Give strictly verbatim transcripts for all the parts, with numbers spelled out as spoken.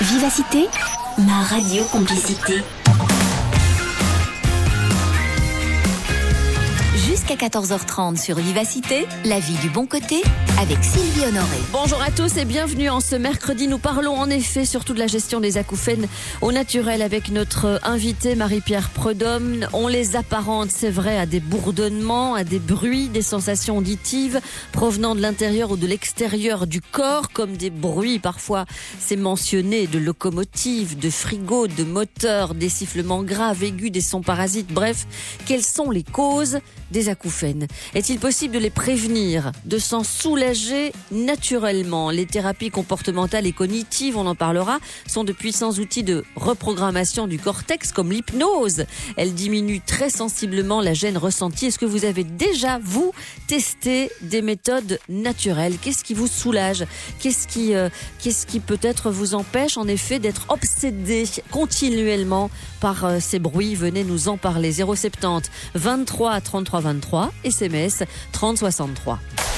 Vivacité, ma radio complicité. Jusqu'à quatorze heures trente sur Vivacité, la vie du bon côté avec Sylvie Honoré. Bonjour à tous et bienvenue en ce mercredi. Nous parlons en effet surtout de la gestion des acouphènes au naturel avec notre invitée Marie-Pierre Prudhomme. On les apparente, c'est vrai, à des bourdonnements, à des bruits, des sensations auditives provenant de l'intérieur ou de l'extérieur du corps, comme des bruits, parfois c'est mentionné, de locomotives, de frigos, de moteurs, des sifflements graves, aigus, des sons parasites. Bref, quelles sont les causes des acouphènes? Est-il possible de les prévenir, de s'en soulager naturellement? Les thérapies comportementales et cognitives, on en parlera, sont de puissants outils de reprogrammation du cortex, comme l'hypnose. Elle diminue très sensiblement la gêne ressentie. Est-ce que vous avez déjà, vous, testé des méthodes naturelles? Qu'est-ce qui vous soulage? Qu'est-ce qui, euh, qu'est-ce qui peut-être vous empêche, en effet, d'être obsédé continuellement par euh, ces bruits? Venez nous en parler. zéro soixante-dix, vingt-trois, trente-trois, vingt-trois, S M S trente soixante-trois.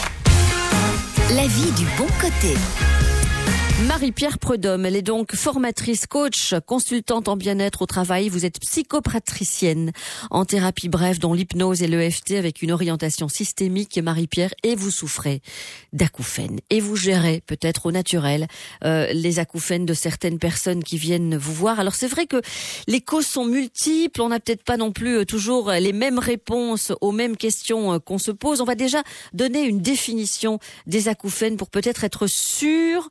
La vie du bon côté. Marie-Pierre Prudhomme, elle est donc formatrice, coach, consultante en bien-être au travail. Vous êtes psychopratricienne en thérapie brève, dont l'hypnose et l'E F T avec une orientation systémique. Marie-Pierre, et vous souffrez d'acouphènes. Et vous gérez peut-être au naturel euh, les acouphènes de certaines personnes qui viennent vous voir. Alors c'est vrai que les causes sont multiples. On n'a peut-être pas non plus toujours les mêmes réponses aux mêmes questions qu'on se pose. On va déjà donner une définition des acouphènes pour peut-être être sûr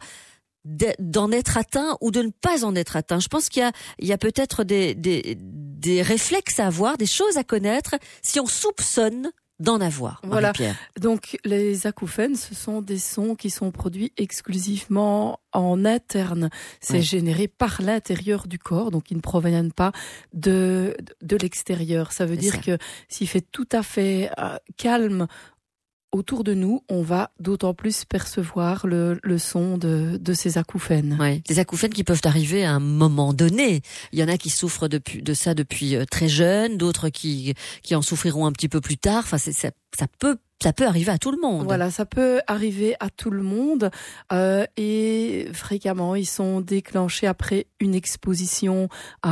d'en être atteint ou de ne pas en être atteint. Je pense qu'il y a, il y a peut-être des, des, des réflexes à avoir, des choses à connaître si on soupçonne d'en avoir. Voilà. Marie-Pierre. Donc les acouphènes, ce sont des sons qui sont produits exclusivement en interne. C'est Oui. généré par l'intérieur du corps, donc ils ne proviennent pas de de l'extérieur. Ça veut C'est dire ça. que s'il fait tout à fait euh, calme autour de nous, on va d'autant plus percevoir le, le son de, de ces acouphènes. Ouais. Des acouphènes qui peuvent arriver à un moment donné. Il y en a qui souffrent depuis, de ça depuis très jeune, d'autres qui, qui en souffriront un petit peu plus tard. Enfin, c'est, ça, ça peut, ça peut arriver à tout le monde. Voilà, ça peut arriver à tout le monde euh, et fréquemment ils sont déclenchés après une exposition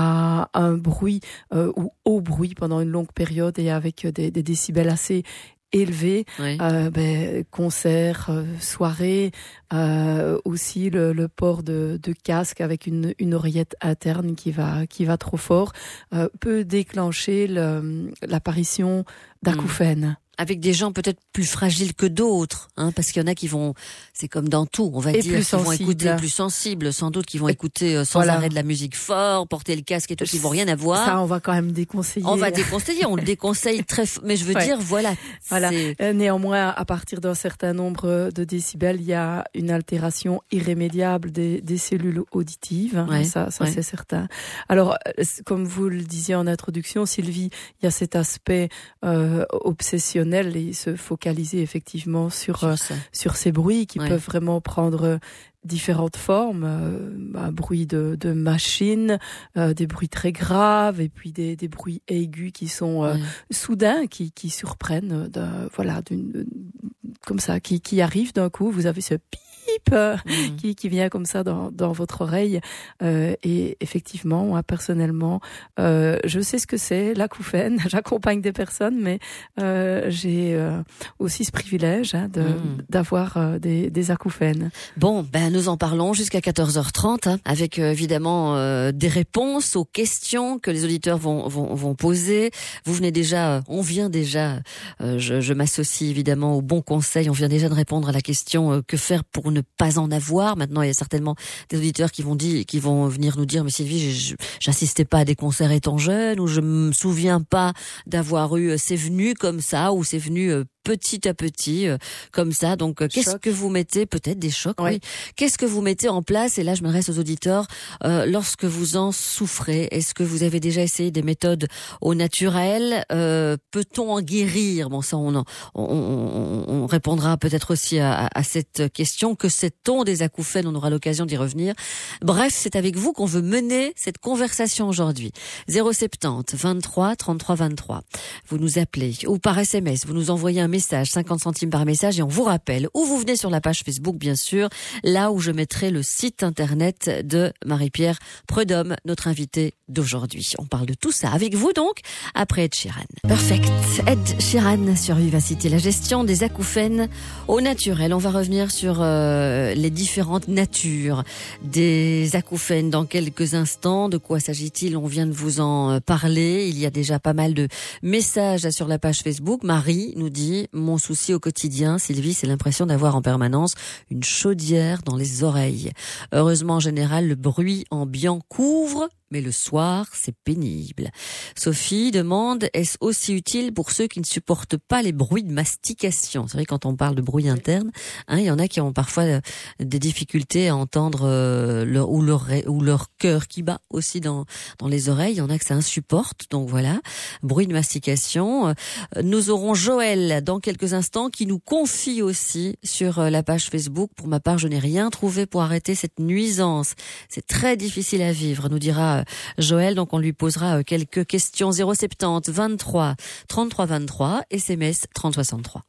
à un bruit euh, ou au bruit pendant une longue période et avec des, des décibels assez élevés, Oui. euh, ben, concerts, euh, soirées, euh, aussi le, le port de, de casque avec une, une oreillette interne qui va qui va trop fort euh, peut déclencher le, l'apparition d'acouphènes. Avec des gens peut-être plus fragiles que d'autres, hein, parce qu'il y en a qui vont, c'est comme dans tout, on va Et dire, plus qui vont sensibles. écouter plus sensibles, sans doute, qui vont écouter euh, sans Voilà. arrêt de la musique fort, porter le casque et tout, qui vont rien avoir. Ça, on va quand même déconseiller. On va déconseiller, on le déconseille très, f- mais je veux Ouais. dire, voilà. Voilà. c'est- Euh, Néanmoins, à partir d'un certain nombre de décibels, il y a une altération irrémédiable des, des cellules auditives. Ouais, Ça, ça ouais. c'est certain. Alors, euh, c- comme vous le disiez en introduction, Sylvie, il y a cet aspect euh, obsessionnel et se focaliser effectivement sur euh, sur ça. sur ces bruits qui Ouais. peuvent vraiment prendre différentes formes, euh, un bruit de, de machine, euh, des bruits très graves et puis des, des bruits aigus qui sont euh, Ouais. soudains, qui, qui surprennent, de, voilà, d'une, comme ça, qui, qui arrivent d'un coup. Vous avez ce pip euh, Mhm. qui, qui vient comme ça dans, dans votre oreille. Euh, et effectivement, moi personnellement, euh, je sais ce que c'est l'acouphène. J'accompagne des personnes, mais euh, j'ai euh, aussi ce privilège hein, de, Mhm. d'avoir euh, des, des acouphènes. Bon, ben nous en parlons jusqu'à quatorze heures trente, hein, avec euh, évidemment euh, des réponses aux questions que les auditeurs vont vont, vont poser. Vous venez déjà, euh, on vient déjà, euh, je, je m'associe évidemment aux bons conseils. On vient déjà de répondre à la question euh, que faire pour ne pas en avoir. Maintenant, il y a certainement des auditeurs qui vont dire, qui vont venir nous dire, mais Sylvie, je- j'assistais pas à des concerts étant jeune, ou je me souviens pas d'avoir eu, euh, c'est venu comme ça, ou c'est venu euh, petit à petit, euh, comme ça. Donc, euh, qu'est-ce Choc. que vous mettez, peut-être des chocs, Ouais. oui. Qu'est-ce que vous mettez en place? Et là, je m'adresse aux auditeurs, euh, lorsque vous en souffrez. Est-ce que vous avez déjà essayé des méthodes au naturel? Euh, peut-on en guérir? Bon, ça, on, en- on, on, on répondra peut-être aussi à, à cette question. Que sait-on des acouphènes? On aura l'occasion d'y revenir. Bref, c'est avec vous qu'on veut mener cette conversation aujourd'hui. zéro sept zéro vingt-trois trente-trois vingt-trois. Vous nous appelez ou par S M S, vous nous envoyez un message, cinquante centimes par message, et on vous rappelle, ou vous venez sur la page Facebook, bien sûr, là où je mettrai le site internet de Marie-Pierre Prudhomme, notre invitée d'aujourd'hui. On parle de tout ça avec vous donc, après Ed Sheeran. Perfect. Ed Sheeran sur Vivacité, la gestion des acouphènes au naturel. On va revenir sur euh, les différentes natures des acouphènes dans quelques instants. De quoi s'agit-il? On vient de vous en parler. Il y a déjà pas mal de messages sur la page Facebook. Marie nous dit: mon souci au quotidien, Sylvie, c'est l'impression d'avoir en permanence une chaudière dans les oreilles. Heureusement, en général, le bruit ambiant couvre, mais le soir, c'est pénible. Sophie demande: est-ce aussi utile pour ceux qui ne supportent pas les bruits de mastication? C'est vrai, quand on parle de bruit interne, hein, il y en a qui ont parfois euh, des difficultés à entendre euh, leur, ou leur ou leur cœur qui bat aussi dans dans les oreilles. Il y en a que ça insupporte. Donc voilà, bruit de mastication. Euh, nous aurons Joël dans quelques instants qui nous confie aussi sur euh, la page Facebook: pour ma part, je n'ai rien trouvé pour arrêter cette nuisance. C'est très difficile à vivre, nous dira Joël, donc on lui posera quelques questions. Zéro sept zéro vingt-trois trente-trois vingt-trois, S M S trente soixante-trois.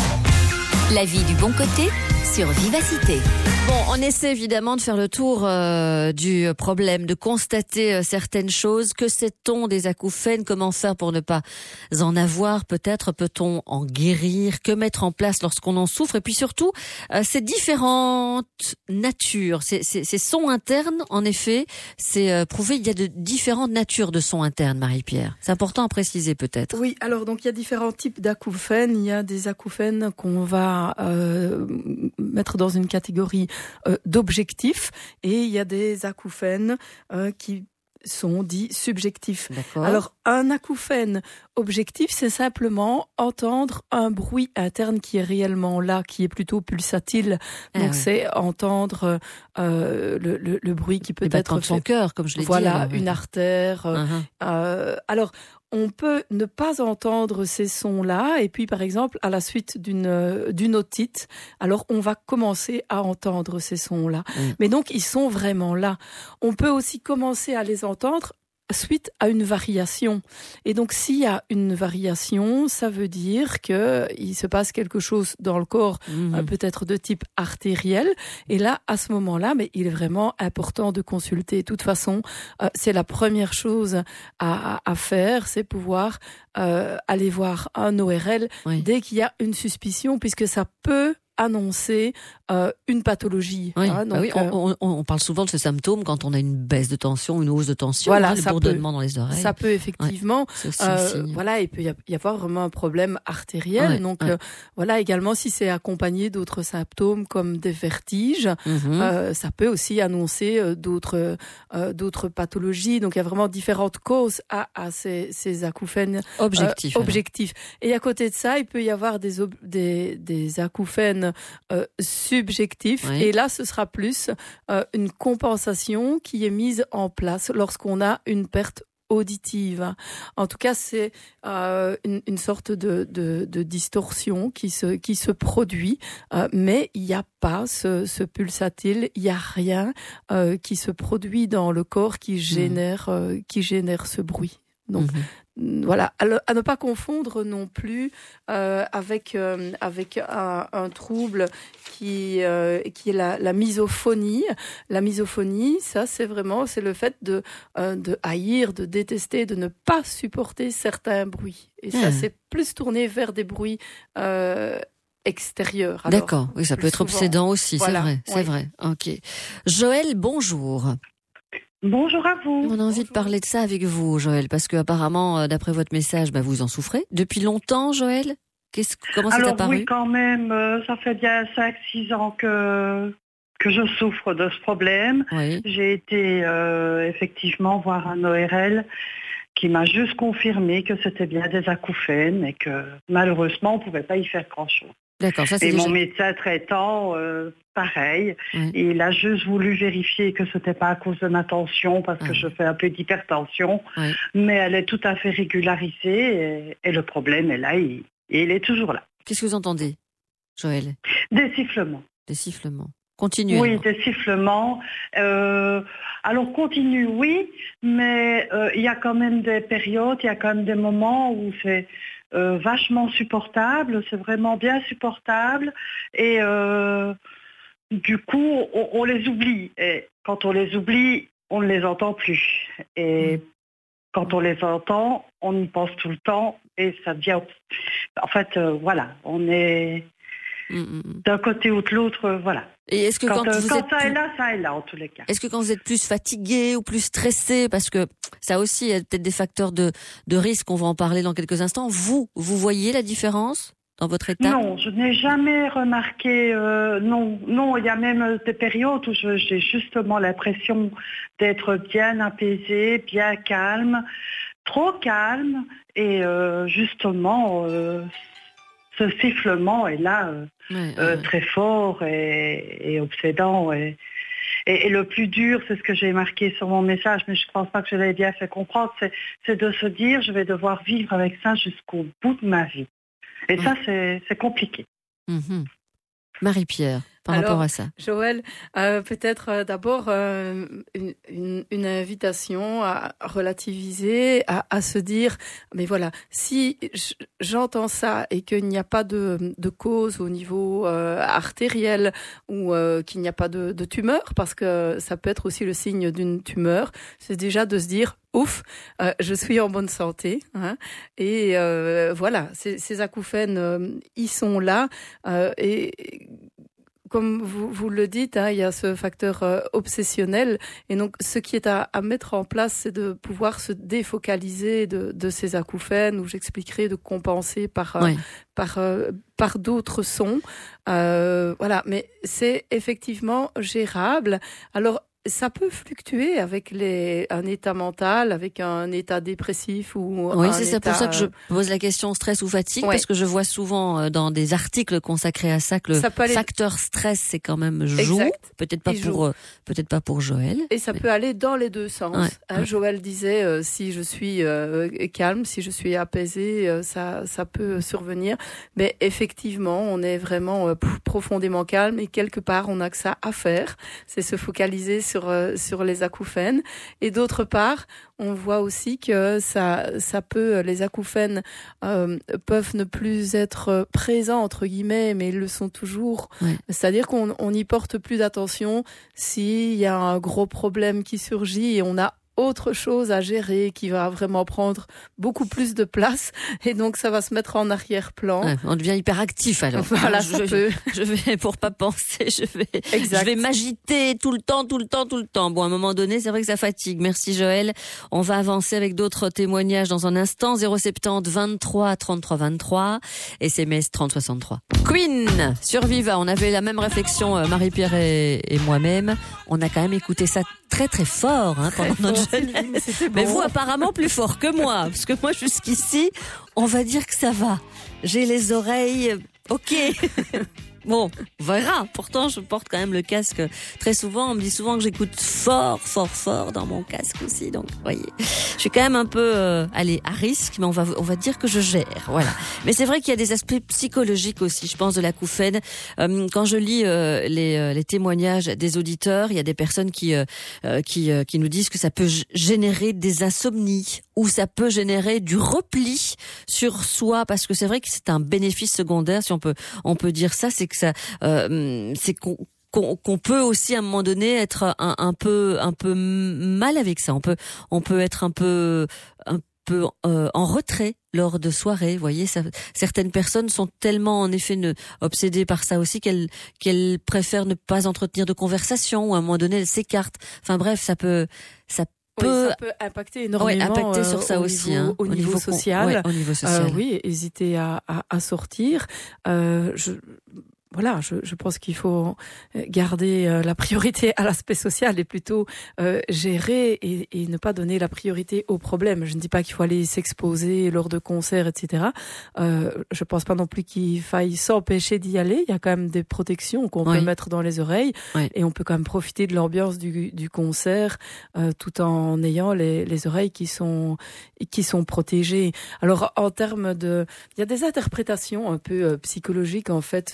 La vie du bon côté sur Vivacité. Bon, on essaie évidemment de faire le tour euh, du problème, de constater euh, certaines choses. Que sait-on des acouphènes? Comment faire pour ne pas en avoir? Peut-être peut-on en guérir? Que mettre en place lorsqu'on en souffre? Et puis surtout, euh, ces différentes natures, ces, ces, ces sons internes, en effet, c'est euh, prouvé, il y a de différentes natures de sons internes, Marie-Pierre. C'est important à préciser peut-être. Oui, alors donc il y a différents types d'acouphènes. Il y a des acouphènes qu'on va euh, mettre dans une catégorie euh, d'objectifs, et il y a des acouphènes euh, qui sont dits subjectifs. D'accord. Alors, un acouphène objectif, c'est simplement entendre un bruit interne qui est réellement là, qui est plutôt pulsatile. Ah, Donc, ouais. c'est entendre euh, le, le, le bruit qui peut Les être battements de son fait. cœur, comme je l'ai Voilà, dit. Voilà, une artère. euh, Uh-huh. euh, alors, on peut ne pas entendre ces sons-là, et puis par exemple, à la suite d'une d'une otite, alors on va commencer à entendre ces sons-là. Mm. Mais donc, ils sont vraiment là. On peut aussi commencer à les entendre suite à une variation. Et donc, s'il y a une variation, ça veut dire que il se passe quelque chose dans le corps, Mm-hmm. euh, peut-être de type artériel. Et là, à ce moment-là, mais il est vraiment important de consulter. De toute façon, euh, c'est la première chose à, à, à faire, c'est pouvoir euh, aller voir un O R L Oui. dès qu'il y a une suspicion, puisque ça peut annoncer euh, une pathologie. Oui, hein, bah donc, oui, euh, on, on, on parle souvent de ce symptôme quand on a une baisse de tension, une hausse de tension, Voilà, hein, le ça bourdonnement dans les oreilles. ça peut effectivement, C'est aussi un euh, signe. voilà, il peut y a- y avoir vraiment un problème artériel. Ouais, donc ouais. euh, voilà, également si c'est accompagné d'autres symptômes comme des vertiges, Mhm. euh, ça peut aussi annoncer euh, d'autres euh, d'autres pathologies. Donc il y a vraiment différentes causes à, à ces, ces acouphènes Objectif. euh, alors. objectifs. Et à côté de ça, il peut y avoir des ob- des, des acouphènes euh, subjectifs. Oui. Et là, ce sera plus euh, une compensation qui est mise en place lorsqu'on a une perte auditive. En tout cas, c'est euh, une, une sorte de, de, de distorsion qui se, qui se produit, euh, mais il n'y a pas ce, ce pulsatile, il n'y a rien euh, qui se produit dans le corps qui génère, euh, qui génère ce bruit. Donc, Mhm. voilà, à, le- à ne pas confondre non plus euh, avec euh, avec un, un trouble qui euh, qui est la, la misophonie. La misophonie, ça c'est vraiment c'est le fait de euh, de haïr, de détester, de ne pas supporter certains bruits. Et ça Ah. c'est plus tourné vers des bruits euh, extérieurs. Alors, D'accord, oui, ça plus peut être souvent. obsédant aussi, Voilà, c'est vrai, c'est oui. vrai. Ok. Joël, bonjour. Bonjour à vous. On a envie de parler de ça avec vous, Joël, parce que apparemment, euh, d'après votre message, bah, vous en souffrez depuis longtemps, Joël. Qu'est-ce, comment c'est Alors apparu? oui, quand même, euh, ça fait bien cinq six ans que, que je souffre de ce problème. Oui. J'ai été euh, effectivement voir un O R L qui m'a juste confirmé que c'était bien des acouphènes et que malheureusement, on ne pouvait pas y faire grand-chose. D'accord, ça c'est Et déjà... mon médecin traitant, euh, pareil, Oui. et il a juste voulu vérifier que c'était pas à cause de ma tension, parce que Ah. je fais un peu d'hypertension, Oui. mais elle est tout à fait régularisée, et, et le problème est là, et, et il est toujours là. Qu'est-ce que vous entendez, Joël? Des sifflements. Des sifflements. Continuez. Oui, des sifflements. Euh, alors continue, oui, mais euh, il y a quand même des périodes, il y a quand même des moments où c'est euh, vachement supportable, c'est vraiment bien supportable, et euh, du coup, on, on les oublie. Et quand on les oublie, on ne les entend plus. Et quand on les entend, on y pense tout le temps, et ça devient... En fait, euh, voilà, on est Mmh. d'un côté ou de l'autre, euh, voilà. Et est-ce que quand, Quand, euh, vous quand êtes ça plus... est là, ça est là, en tous les cas. Est-ce que quand vous êtes plus fatigué ou plus stressé, parce que ça aussi, il y a peut-être des facteurs de, de risque, on va en parler dans quelques instants, vous, vous voyez la différence dans votre état? Non, je n'ai jamais remarqué, euh, non, non, il y a même des périodes où je, j'ai justement l'impression d'être bien apaisée, bien calme, trop calme, et euh, justement, euh, ce sifflement est là, euh, Ouais, euh, ouais. très fort et, et obsédant. Et, et, et le plus dur, c'est ce que j'ai marqué sur mon message, mais je ne pense pas que je l'ai bien fait comprendre, c'est, c'est de se dire, je vais devoir vivre avec ça jusqu'au bout de ma vie. Et Ouais. ça, c'est, c'est compliqué. Mmh. Marie-Pierre, par Alors, rapport à ça. Joël, euh, peut-être euh, d'abord euh, une, une, une invitation à relativiser, à, à se dire, mais voilà, si j'entends ça et qu'il n'y a pas de, de cause au niveau euh, artériel ou euh, qu'il n'y a pas de, de tumeur, parce que ça peut être aussi le signe d'une tumeur, c'est déjà de se dire, ouf, euh, je suis en bonne santé, hein, et euh, voilà, ces, ces acouphènes, euh, ils sont là, euh, et comme vous, vous le dites, hein, il y a ce facteur euh, obsessionnel, et donc ce qui est à, à mettre en place, c'est de pouvoir se défocaliser de, de ces acouphènes, où j'expliquerai de compenser par euh, Ouais. par euh, par d'autres sons, euh, voilà. Mais c'est effectivement gérable. Alors ça peut fluctuer avec les, un état mental, avec un état dépressif ou Oui, un c'est ça état... pour ça que je pose la question stress ou fatigue, Ouais. parce que je vois souvent euh, dans des articles consacrés à ça que le Ça peut aller- facteur stress, c'est quand même joue. Exact. Peut-être pas Il pour, joue. euh, peut-être pas pour Joël. Et ça mais- peut aller dans les deux sens. Ouais, Hein, ouais. Joël disait, euh, si je suis euh, calme, si je suis apaisée, euh, ça, ça peut survenir. Mais effectivement, on est vraiment euh, p- profondément calme, et quelque part, on a que ça à faire. C'est se focaliser sur euh, sur les acouphènes. Et d'autre part, on voit aussi que ça, ça peut, les acouphènes euh, peuvent ne plus être présents entre guillemets, mais ils le sont toujours. Ouais. C'est-à-dire qu'on on y porte plus d'attention s'il y a un gros problème qui surgit et on a autre chose à gérer qui va vraiment prendre beaucoup plus de place, et donc ça va se mettre en arrière-plan. Ouais, on devient hyperactif alors. Voilà, je, ça je- peut. je vais, pour pas penser, je vais, Exact. je vais m'agiter tout le temps, tout le temps, tout le temps. Bon, à un moment donné, c'est vrai que ça fatigue. Merci Joël. On va avancer avec d'autres témoignages dans un instant. zéro sept zéro vingt-trois trente-trois vingt-trois, S M S trente soixante-trois. Queen, sur Viva. On avait la même réflexion, euh, Marie-Pierre et, et moi-même. On a quand même écouté ça très très fort, hein, pendant notre Fort, jeunesse. Sylvie, mais c'était Mais bon. vous, apparemment, plus fort que moi. Parce que moi, jusqu'ici, on va dire que ça va. J'ai les oreilles, euh, ok. Bon, on verra. Pourtant, je porte quand même le casque très souvent. On me dit souvent que j'écoute fort, fort, fort dans mon casque aussi. Donc, vous voyez, je suis quand même un peu, euh, allez, à risque, mais on va, on va dire que je gère. Voilà. Mais c'est vrai qu'il y a des aspects psychologiques aussi, je pense, de l'acouphène. Euh, quand je lis euh, les, euh, les témoignages des auditeurs, il y a des personnes qui, euh, euh, qui, euh, qui nous disent que ça peut g- générer des insomnies, ou ça peut générer du repli sur soi, parce que c'est vrai que c'est un bénéfice secondaire, si on peut, on peut dire ça, c'est que ça, euh, c'est qu'on qu'on qu'on peut aussi à un moment donné être un, un peu un peu mal avec ça. On peut on peut être un peu un peu euh, en retrait lors de soirées. Vous voyez, ça, certaines personnes sont tellement en effet ne, obsédées par ça aussi qu'elles qu'elles préfèrent ne pas entretenir de conversation, ou à un moment donné elles s'écartent. Enfin bref, ça peut ça Oui, peut ça peut impacter énormément. ouais, impacter sur euh, ça au aussi, niveau, hein, au niveau con- social. ouais, au niveau social. Euh, oui, hésiter à, à, à sortir. Euh, je, voilà, je, je pense qu'il faut garder euh, la priorité à l'aspect social et plutôt euh, gérer et, et ne pas donner la priorité aux problèmes. Je ne dis pas qu'il faut aller s'exposer lors de concerts, et cetera. Euh, je pense pas non plus qu'il faille s'empêcher d'y aller. Il y a quand même des protections qu'on Oui. peut mettre dans les oreilles, Oui. et on peut quand même profiter de l'ambiance du, du concert euh, tout en ayant les, les oreilles qui sont qui sont protégées. Alors en termes de, il y a des interprétations un peu euh, psychologiques en fait des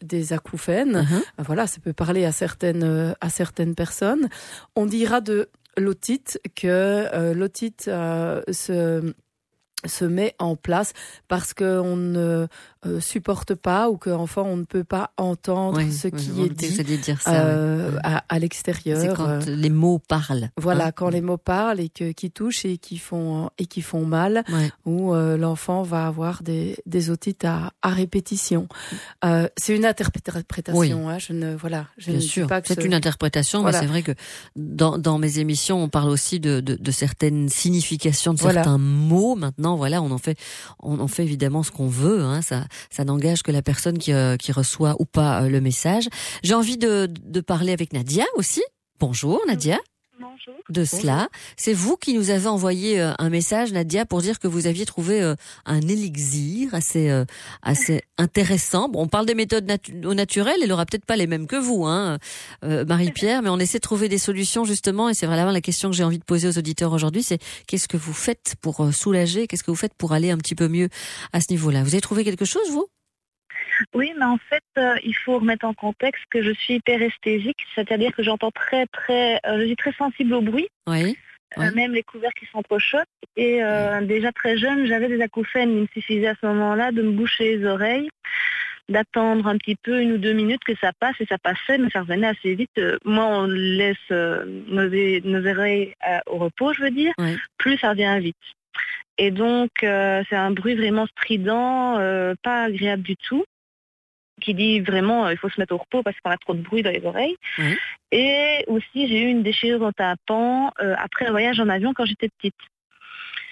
des acouphènes. Uh-huh. Voilà, ça peut parler à certaines, à certaines personnes. On dira de l'otite que euh, l'otite euh, se... se met en place parce qu'on ne euh, supporte pas ou qu'enfin on ne peut pas entendre oui, ce qui oui, est dit vous alliez dire ça, euh, oui. à, à l'extérieur. C'est quand euh, les mots parlent. Voilà, hein. quand les mots parlent et que, qui touchent et qui font, et qui font mal, Ouais. où euh, l'enfant va avoir des, des otites à, à répétition. Euh, c'est une interprétation. Oui. Hein, je ne, voilà, je Bien ne sûr, dis pas que c'est ce... une interprétation, Voilà. mais c'est vrai que dans, dans mes émissions, on parle aussi de, de, de certaines significations de Voilà. certains mots. Maintenant, voilà, on en fait, on en fait évidemment ce qu'on veut. Hein, ça, ça n'engage que la personne qui, euh, qui reçoit ou pas euh, le message. J'ai envie de, de parler avec Nadia aussi. Bonjour Nadia. Bonjour. De cela, c'est vous qui nous avez envoyé euh, un message, Nadia, pour dire que vous aviez trouvé euh, un élixir assez euh, assez intéressant. Bon, on parle des méthodes natu- au naturel, elle aura peut-être pas les mêmes que vous, hein, euh, Marie-Pierre, mais on essaie de trouver des solutions justement. Et c'est vraiment la question que j'ai envie de poser aux auditeurs aujourd'hui, c'est qu'est-ce que vous faites pour euh, soulager, qu'est-ce que vous faites pour aller un petit peu mieux à ce niveau-là. Vous avez trouvé quelque chose, vous ? Oui, mais en fait, euh, il faut remettre en contexte que je suis hyperesthésique, c'est-à-dire que j'entends très, très, euh, je suis très sensible au bruit, Oui. euh, Oui. même les couverts qui s'entrechoquent. Et euh, déjà très jeune, j'avais des acouphènes. Il me suffisait à ce moment-là de me boucher les oreilles, d'attendre un petit peu, une ou deux minutes que ça passe, et ça passait, mais ça revenait assez vite. Euh, moins on laisse euh, nos, nos oreilles euh, au repos, je veux dire, Oui. plus ça revient vite. Et donc, euh, c'est un bruit vraiment strident, euh, pas agréable du tout, qui dit vraiment euh, il faut se mettre au repos parce qu'on a trop de bruit dans les oreilles. Oui. Et aussi, j'ai eu une déchirure au tympan euh, après un voyage en avion quand j'étais petite. Ah.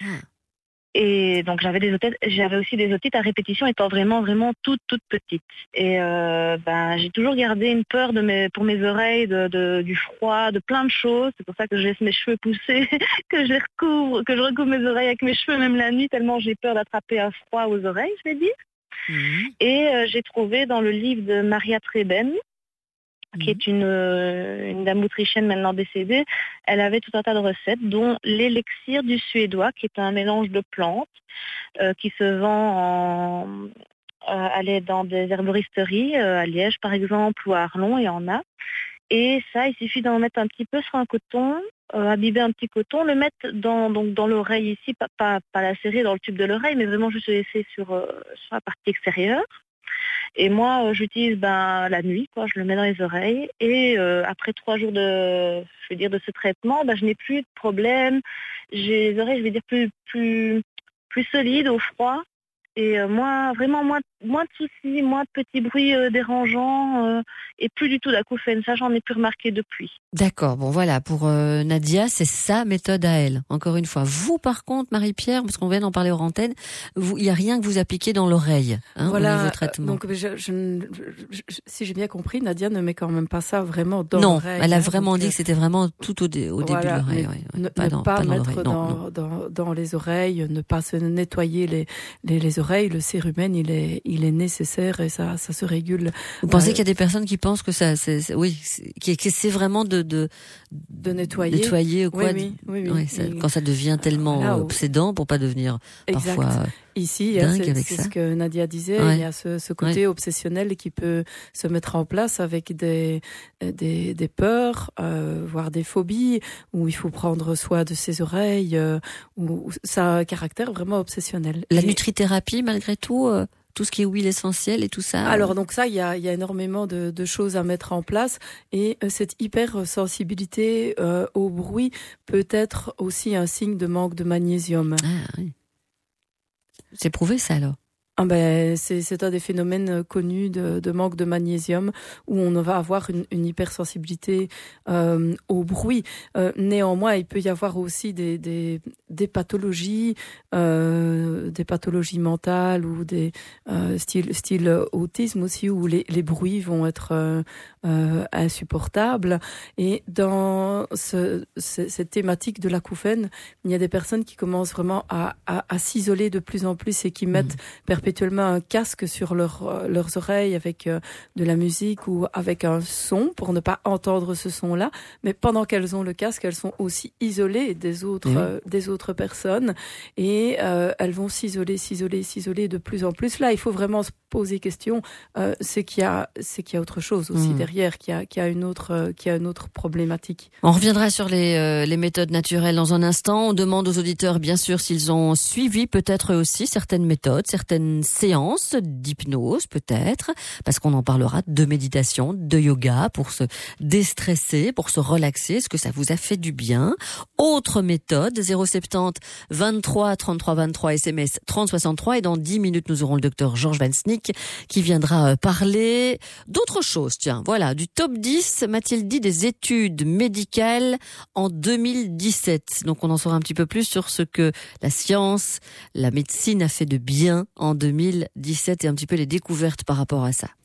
Et donc, j'avais des otites, j'avais aussi des otites à répétition étant vraiment, vraiment toute, toute petite. Et euh, ben, j'ai toujours gardé une peur de mes, pour mes oreilles, de, de, du froid, de plein de choses. C'est pour ça que je laisse mes cheveux pousser, que je les recouvre, que je recouvre mes oreilles avec mes cheveux, même la nuit, tellement j'ai peur d'attraper un froid aux oreilles, je vais dire. Mmh. Et euh, j'ai trouvé dans le livre de Maria Treben, mmh. qui est une, euh, une dame autrichienne maintenant décédée, elle avait tout un tas de recettes, dont l'élixir du suédois, qui est un mélange de plantes, euh, qui se vend en, euh, allez, dans des herboristeries, euh, à Liège par exemple, ou à Arlon, il y en a. Et ça, il suffit d'en mettre un petit peu sur un coton, euh, abîmer un petit coton, le mettre dans, donc dans l'oreille ici, pas, pas, pas la serrer dans le tube de l'oreille, mais vraiment juste le laisser sur, euh, sur la partie extérieure. Et moi, euh, j'utilise ben, la nuit, quoi, je le mets dans les oreilles. Et euh, après trois jours de, je veux dire, de ce traitement, ben, je n'ai plus de problème. J'ai les oreilles, je vais dire, plus, plus, plus solides au froid. Et euh, moins, vraiment moins, moins de soucis, moins de petits bruits euh, dérangeants euh, et plus du tout d'acouphènes. Ça, j'en ai plus remarqué depuis. D'accord, bon voilà, pour euh, Nadia, c'est sa méthode à elle, encore une fois. Vous, par contre, Marie-Pierre, parce qu'on vient d'en parler aux antennes, il n'y a rien que vous appliquez dans l'oreille, hein, voilà, au niveau traitement. Donc, je, je, je, je, si j'ai bien compris, Nadia ne met quand même pas ça vraiment dans non, l'oreille. Non, elle a hein, vraiment donc, dit que c'était vraiment tout au, dé, au voilà, début de l'oreille. Ouais, ouais, ne pas, ne dans, pas, pas mettre dans, dans, non, non. dans, dans les oreilles, ne pas se nettoyer les, les, les oreilles. Le cérumen, il est, il est nécessaire et ça, ça se régule. Vous pensez euh, qu'il y a des personnes qui pensent que ça, c'est, c'est, oui, c'est, que c'est vraiment de, de, de nettoyer, nettoyer ou quoi. Oui, oui, oui, oui. Ouais, ça, quand ça devient tellement voilà, obsédant pour pas devenir exact. parfois Ici, dingue c'est, avec c'est ça. ce que Nadia disait. Ouais. Il y a ce, ce côté ouais. obsessionnel qui peut se mettre en place avec des des, des peurs, euh, voire des phobies, où il faut prendre soin de ses oreilles, euh, où ça a un caractère vraiment obsessionnel. La Et, nutrithérapie, malgré tout. Euh... Tout ce qui est huile essentielle et tout ça. Alors donc ça, il y a, il y a énormément de, de choses à mettre en place et euh, cette hypersensibilité euh, au bruit peut être aussi un signe de manque de magnésium. Ah, oui. C'est prouvé ça alors. Ah ben, c'est, c'est un des phénomènes connus de, de manque de magnésium où on va avoir une, une hypersensibilité euh, au bruit. Euh, néanmoins, il peut y avoir aussi des, des, des pathologies, euh, des pathologies mentales ou des euh, style, style autisme aussi où les, les bruits vont être euh, euh, insupportable. Et dans ce, ce, cette thématique de l'acouphène, il y a des personnes qui commencent vraiment à, à, à s'isoler de plus en plus et qui mettent mmh. perpétuellement un casque sur leur, leurs oreilles avec euh, de la musique ou avec un son pour ne pas entendre ce son-là. Mais pendant qu'elles ont le casque, elles sont aussi isolées des autres, mmh. euh, des autres personnes et euh, elles vont s'isoler, s'isoler, s'isoler de plus en plus. Là, il faut vraiment se poser question. Euh, c'est qu'il y a, c'est qu'il y a autre chose aussi mmh. derrière, qu'il y a, qu'il y a une autre, euh, qu'il y a une autre problématique. On reviendra sur les, euh, les méthodes naturelles dans un instant. On demande aux auditeurs, bien sûr, s'ils ont suivi peut-être aussi certaines méthodes, certaines séances d'hypnose, peut-être, parce qu'on en parlera de méditation, de yoga pour se déstresser, pour se relaxer. Est-ce que ça vous a fait du bien? Autre méthode, zéro sept zéro vingt-trois trente-trois vingt-trois, S M S trente soixante-trois, et dans dix minutes, nous aurons le docteur Georges Van Snick qui viendra parler d'autre chose. Tiens, voilà, du top dix, m'a-t-il dit, des études médicales en deux mille dix-sept. Donc on en saura un petit peu plus sur ce que la science, la médecine a fait de bien en deux mille dix-sept et un petit peu les découvertes par rapport à ça.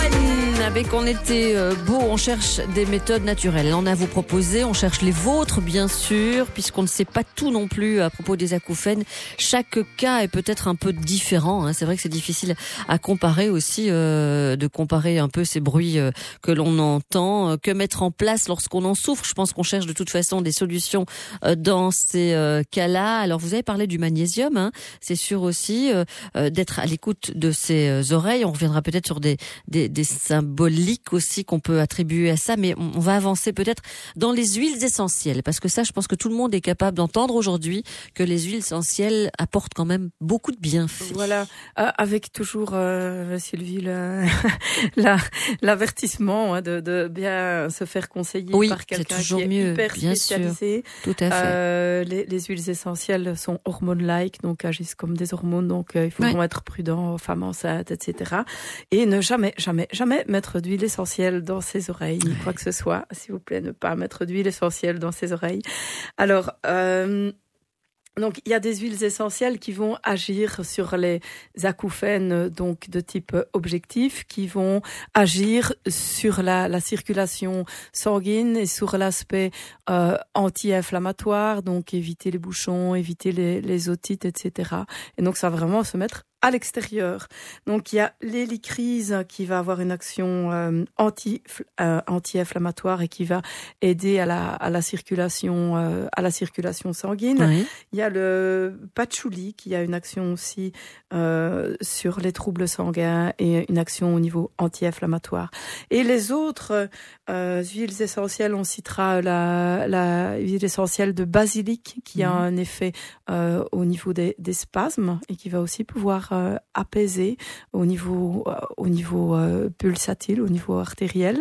Avec On était beau, on cherche des méthodes naturelles. On a à vous proposer, on cherche les vôtres bien sûr, puisqu'on ne sait pas tout non plus à propos des acouphènes. Chaque cas est peut-être un peu différent. Hein. C'est vrai que c'est difficile à comparer aussi, euh, de comparer un peu ces bruits euh, que l'on entend. Que mettre en place lorsqu'on en souffre? Je pense qu'on cherche de toute façon des solutions euh, dans ces euh, cas-là. Alors vous avez parlé du magnésium, hein. C'est sûr aussi euh, d'être à l'écoute de ses euh, oreilles. On reviendra peut-être sur des, des, des symbolique aussi qu'on peut attribuer à ça, mais on va avancer peut-être dans les huiles essentielles, parce que ça, je pense que tout le monde est capable d'entendre aujourd'hui que les huiles essentielles apportent quand même beaucoup de bienfaits. Voilà, euh, avec toujours, euh, Sylvie, le, la, l'avertissement hein, de, de bien se faire conseiller oui, par quelqu'un qui est mieux, hyper bien spécialisé. Sûr. Tout à fait. Euh, les, les huiles essentielles sont hormones-like, donc agissent comme des hormones, donc euh, il faut ouais. vraiment être prudent aux femmes enceintes, et cetera. Et ne jamais, jamais, jamais mettre d'huile essentielle dans ses oreilles, ni quoi que ce soit. S'il vous plaît, ne pas mettre d'huile essentielle dans ses oreilles. Alors, euh, donc il y a des huiles essentielles qui vont agir sur les acouphènes, donc de type objectif, qui vont agir sur la, la circulation sanguine et sur l'aspect euh, anti-inflammatoire, donc éviter les bouchons, éviter les, les otites, et cetera. Et donc ça va vraiment se mettre à l'extérieur. Donc il y a l'hélicryse qui va avoir une action euh, anti euh, anti-inflammatoire et qui va aider à la à la circulation euh, à la circulation sanguine. Oui. Il y a le patchouli qui a une action aussi euh, sur les troubles sanguins et une action au niveau anti-inflammatoire. Et les autres euh, huiles essentielles, on citera la la huile essentielle de basilic qui mmh. a un effet euh, au niveau des, des spasmes et qui va aussi pouvoir Euh, apaisé au niveau euh, au niveau euh, pulsatile, au niveau artériel.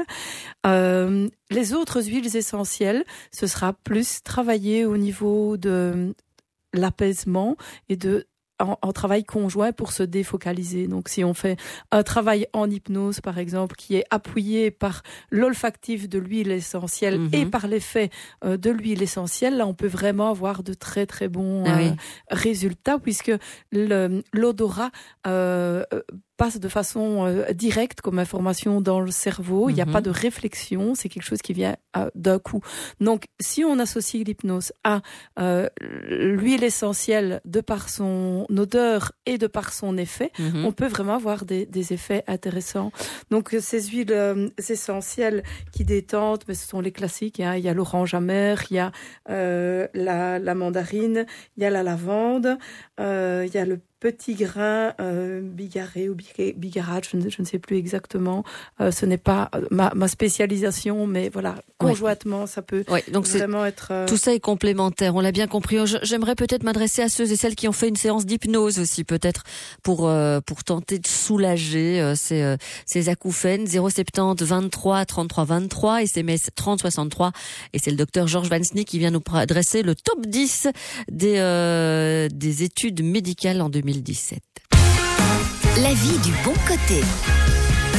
Euh, les autres huiles essentielles, ce sera plus travaillé au niveau de l'apaisement et de En, en travail conjoint pour se défocaliser. Donc, si on fait un travail en hypnose, par exemple, qui est appuyé par l'olfactif de l'huile essentielle mmh. et par l'effet euh, de l'huile essentielle, là, on peut vraiment avoir de très, très bons ah, euh, oui. résultats, puisque le, l'odorat euh, passe de façon euh, directe comme information dans le cerveau. Mm-hmm. Il n'y a pas de réflexion, c'est quelque chose qui vient euh, d'un coup. Donc, si on associe l'hypnose à euh, l'huile essentielle de par son odeur et de par son effet, mm-hmm. on peut vraiment avoir des, des effets intéressants. Donc, ces huiles euh, essentielles qui détendent, mais ce sont les classiques. Hein. Il y a l'orange amer, il y a euh, la, la mandarine, il y a la lavande, euh, il y a le petit grain euh, bigarré ou bigarade, je ne, je ne sais plus exactement. Euh, ce n'est pas ma, ma spécialisation, mais voilà, conjointement, oui. ça peut oui, donc vraiment être... Euh... Tout ça est complémentaire, on l'a bien compris. J'aimerais peut-être m'adresser à ceux et celles qui ont fait une séance d'hypnose aussi, peut-être, pour euh, pour tenter de soulager euh, ces, euh, ces acouphènes. zéro sept zéro vingt-trois trente-trois vingt-trois, S M S trente soixante-trois. Et c'est le docteur Georges Van Snick qui vient nous adresser le top dix des, euh, des études médicales en deux mille dix-sept. La vie du bon côté.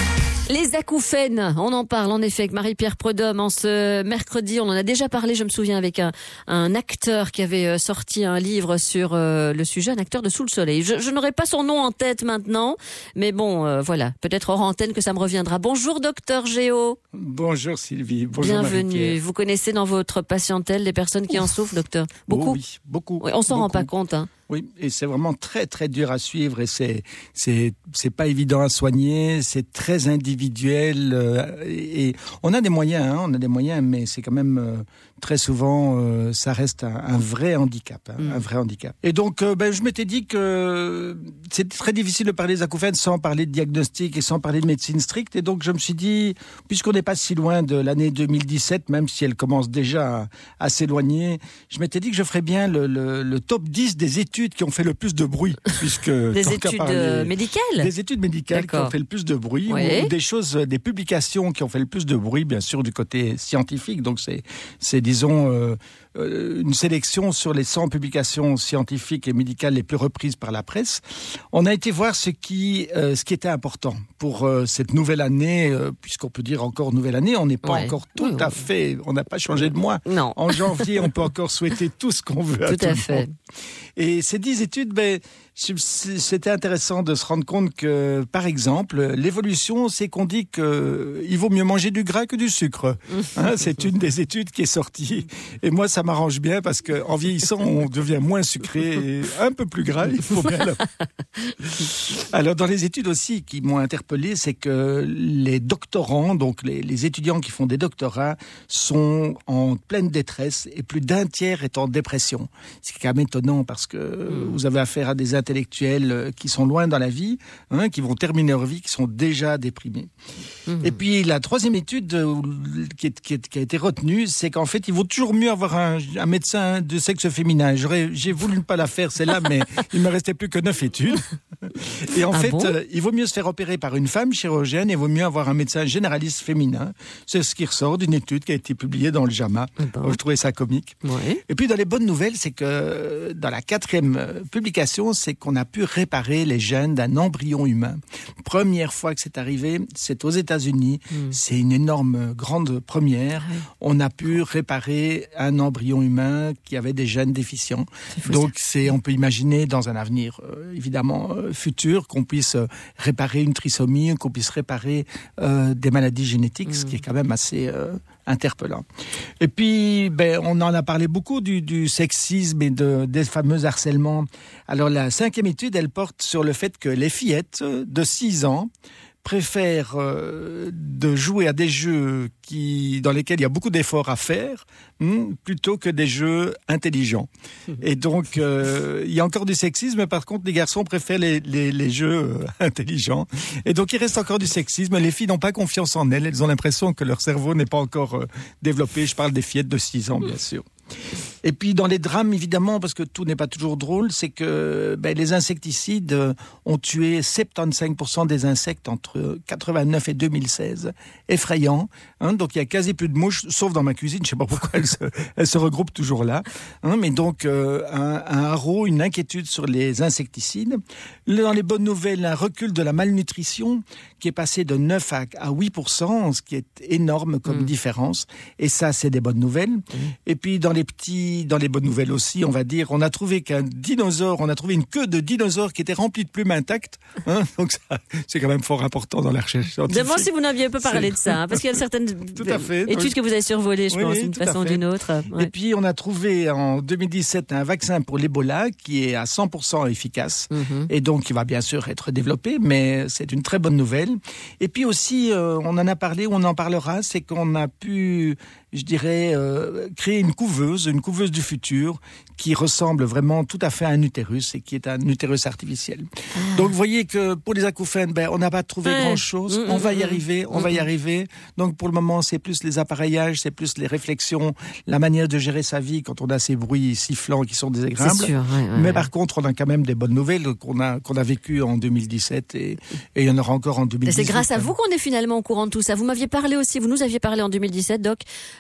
Les acouphènes, on en parle en effet avec Marie-Pierre Prudhomme en ce mercredi. On en a déjà parlé, je me souviens, avec un, un acteur qui avait sorti un livre sur euh, le sujet, un acteur de Sous le Soleil. Je, je n'aurai pas son nom en tête maintenant, mais bon, euh, voilà, peut-être hors antenne que ça me reviendra. Bonjour docteur Géo. Bonjour Sylvie, bonjour Bienvenue. Marie-Pierre. Vous connaissez dans votre patientèle des personnes qui Ouf. en souffrent, docteur? Beaucoup. Oh oui, beaucoup. Oui, on s'en beaucoup. rend pas compte, hein. Oui, et c'est vraiment très très dur à suivre et c'est c'est c'est pas évident à soigner, c'est très individuel euh, et, et on a des moyens, hein, on a des moyens, mais c'est quand même euh, très souvent euh, ça reste un, un vrai handicap, hein, mmh. un vrai handicap. Et donc euh, ben je m'étais dit que c'était très difficile de parler des acouphènes sans parler de diagnostic et sans parler de médecine stricte, et donc je me suis dit, puisqu'on n'est pas si loin de l'année deux mille dix-sept, même si elle commence déjà à, à s'éloigner, je m'étais dit que je ferais bien le, le, le top dix des études qui ont fait le plus de bruit, puisque des études parler, médicales, des études médicales D'accord. qui ont fait le plus de bruit, oui. ou, ou des choses, des publications qui ont fait le plus de bruit, bien sûr du côté scientifique. Donc c'est, c'est disons euh, euh, une sélection sur les cent publications scientifiques et médicales les plus reprises par la presse. On a été voir ce qui, euh, ce qui était important pour euh, cette nouvelle année, euh, puisqu'on peut dire encore nouvelle année. On n'est pas ouais. encore tout oui, à oui. fait, on n'a pas changé de mois. Non. En janvier, on peut encore souhaiter tout ce qu'on veut à tout, tout à le fait. Monde. Et ces dix études, ben, c'était intéressant de se rendre compte que, par exemple, l'évolution, c'est qu'on dit qu'il vaut mieux manger du gras que du sucre. Hein, c'est une des études qui est sortie. Et moi, ça m'arrange bien parce qu'en vieillissant, on devient moins sucré et un peu plus gras. Il faut bien le... Alors, dans les études aussi qui m'ont interpellé, c'est que les doctorants, donc les, les étudiants qui font des doctorats, sont en pleine détresse et plus d'un tiers est en dépression. C'est quand même étonnant parce que mmh. vous avez affaire à des intellectuels qui sont loin dans la vie, hein, qui vont terminer leur vie, qui sont déjà déprimés. Mmh. Et puis la troisième étude qui, est, qui, est, qui a été retenue, c'est qu'en fait, il vaut toujours mieux avoir un, un médecin de sexe féminin. J'aurais, j'ai voulu ne pas la faire, celle-là, mais il me restait plus que neuf études. Et en ah fait, bon euh, il vaut mieux se faire opérer par une femme chirurgienne et il vaut mieux avoir un médecin généraliste féminin. C'est ce qui ressort d'une étude qui a été publiée dans le JAMA. Bon. Je trouvais ça comique. Ouais. Et puis dans les bonnes nouvelles, c'est que dans la quatrième publication, c'est qu'on a pu réparer les gènes d'un embryon humain. Première fois que c'est arrivé, c'est aux États-Unis. Mmh. C'est une énorme, grande première. Ah oui. On a pu réparer un embryon humain qui avait des gènes déficients. C'est Donc, c'est, on peut imaginer dans un avenir, euh, évidemment, euh, futur, qu'on puisse euh, réparer une trisomie, qu'on puisse réparer euh, des maladies génétiques, mmh. ce qui est quand même assez... Euh, interpellant. Et puis, ben, on en a parlé beaucoup du, du sexisme et de, des fameux harcèlements. Alors, la cinquième étude, elle porte sur le fait que les fillettes de six ans préfèrent euh, de jouer à des jeux qui, dans lesquels il y a beaucoup d'efforts à faire, hmm, plutôt que des jeux intelligents. Et donc, euh, il y a encore du sexisme, mais par contre, les garçons préfèrent les, les, les jeux euh, intelligents. Et donc, il reste encore du sexisme. Les filles n'ont pas confiance en elles. Elles ont l'impression que leur cerveau n'est pas encore euh, développé. Je parle des fillettes de six ans, bien sûr. Et puis dans les drames, évidemment, parce que tout n'est pas toujours drôle, c'est que ben, les insecticides ont tué soixante-quinze pour cent des insectes entre quatre-vingt-neuf et deux mille seize. Effrayant. Hein, donc il y a quasi plus de mouches, sauf dans ma cuisine. Je ne sais pas pourquoi elles se, elles se regroupent toujours là. Hein, mais donc euh, un, un haro, une inquiétude sur les insecticides. Dans les bonnes nouvelles, un recul de la malnutrition qui est passé de neuf à huit pour cent, ce qui est énorme comme mmh. différence. Et ça, c'est des bonnes nouvelles. Mmh. Et puis dans les petits, dans les bonnes nouvelles aussi, on va dire, on a trouvé qu'un dinosaure, on a trouvé une queue de dinosaure qui était remplie de plumes intactes. Hein, donc ça, c'est quand même fort important dans la recherche scientifique. Demande si vous n'aviez pas parlé de ça, hein, parce qu'il y a certaines tout à fait, études donc, que vous avez survolées, je oui, pense, d'une façon ou d'une autre. Ouais. Et puis on a trouvé en deux mille dix-sept un vaccin pour l'Ebola qui est à cent pour cent efficace, mm-hmm. et donc qui va bien sûr être développé, mais c'est une très bonne nouvelle. Et puis aussi, euh, on en a parlé, on en parlera, c'est qu'on a pu, je dirais, euh, créer une couveuse, une couveuse du futur, qui ressemble vraiment tout à fait à un utérus et qui est un utérus artificiel. Ah. Donc vous voyez que pour les acouphènes, ben, on n'a pas trouvé ouais. grand-chose, mmh, on va y arriver, on mmh. va y arriver. Donc pour le moment, c'est plus les appareillages, c'est plus les réflexions, la manière de gérer sa vie quand on a ces bruits sifflants qui sont désagréables. C'est sûr, ouais, ouais, Mais ouais. par contre, on a quand même des bonnes nouvelles qu'on a, qu'on a vécues en deux mille dix-sept et, et il y en aura encore en deux mille dix-huit. Et c'est grâce à vous qu'on est finalement au courant de tout ça. Vous m'aviez parlé aussi, vous nous aviez parlé en deux mille dix-sept, Doc,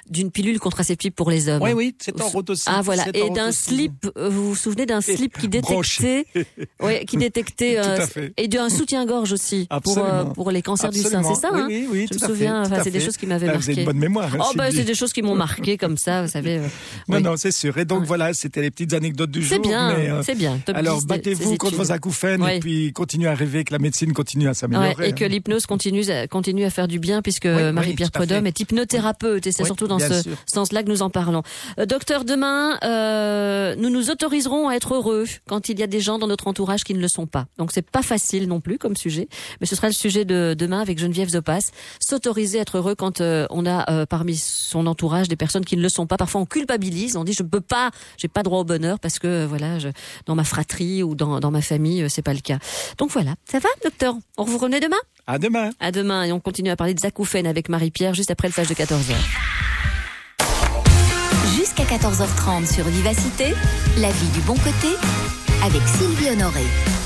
d'une pilule contraceptive pour les hommes. Oui, oui, c'est en route aussi. Ah voilà, c'est et d'un slip, vous vous souvenez d'un slip qui détectait, ouais, qui détectait, euh, et d'un soutien-gorge aussi pour euh, pour les cancers Absolument. du sein, c'est ça, oui, hein oui, oui, je me tout souviens, à fait, enfin, tout à c'est des fait. choses qui m'avaient Là, marqué. Vous avez une bonne mémoire. Hein, oh ben, Sylvie. c'est des choses qui m'ont marqué comme ça, vous savez. Euh, non, oui. non, c'est sûr. Et donc Ouais. voilà, c'était les petites anecdotes du C'est jour. bien, mais, euh, c'est bien. Top alors dix de battez-vous ces contre études. vos acouphènes Ouais. et puis continuez à rêver que la médecine continue à s'améliorer. Ouais, et que hein. l'hypnose continue, à- continue à faire du bien, puisque oui, Marie-Pierre tout à fait. Prudhomme est hypnothérapeute, et c'est Oui, surtout dans bien ce sûr. sens-là que nous en parlons. Euh, docteur, demain, euh, nous nous autoriserons à être heureux quand il y a des gens dans notre entourage qui ne le sont pas. Donc c'est pas facile non plus comme sujet, mais ce sera le sujet de demain avec Geneviève Zopas. S'autoriser à être heureux quand euh, on a euh, parmi son entourage des personnes qui ne le sont pas. Parfois on culpabilise, on dit je peux pas, j'ai pas droit au bonheur parce que euh, voilà, je, dans ma fratrie ou dans, dans ma famille, euh, c'est pas le cas. Donc voilà, ça va, docteur? On vous revenez demain? À demain. À demain, et on continue à parler des acouphènes avec Marie-Pierre juste après le flash de quatorze heures. Jusqu'à quatorze heures trente sur Vivacité, la vie du bon côté, avec Sylvie Honoré.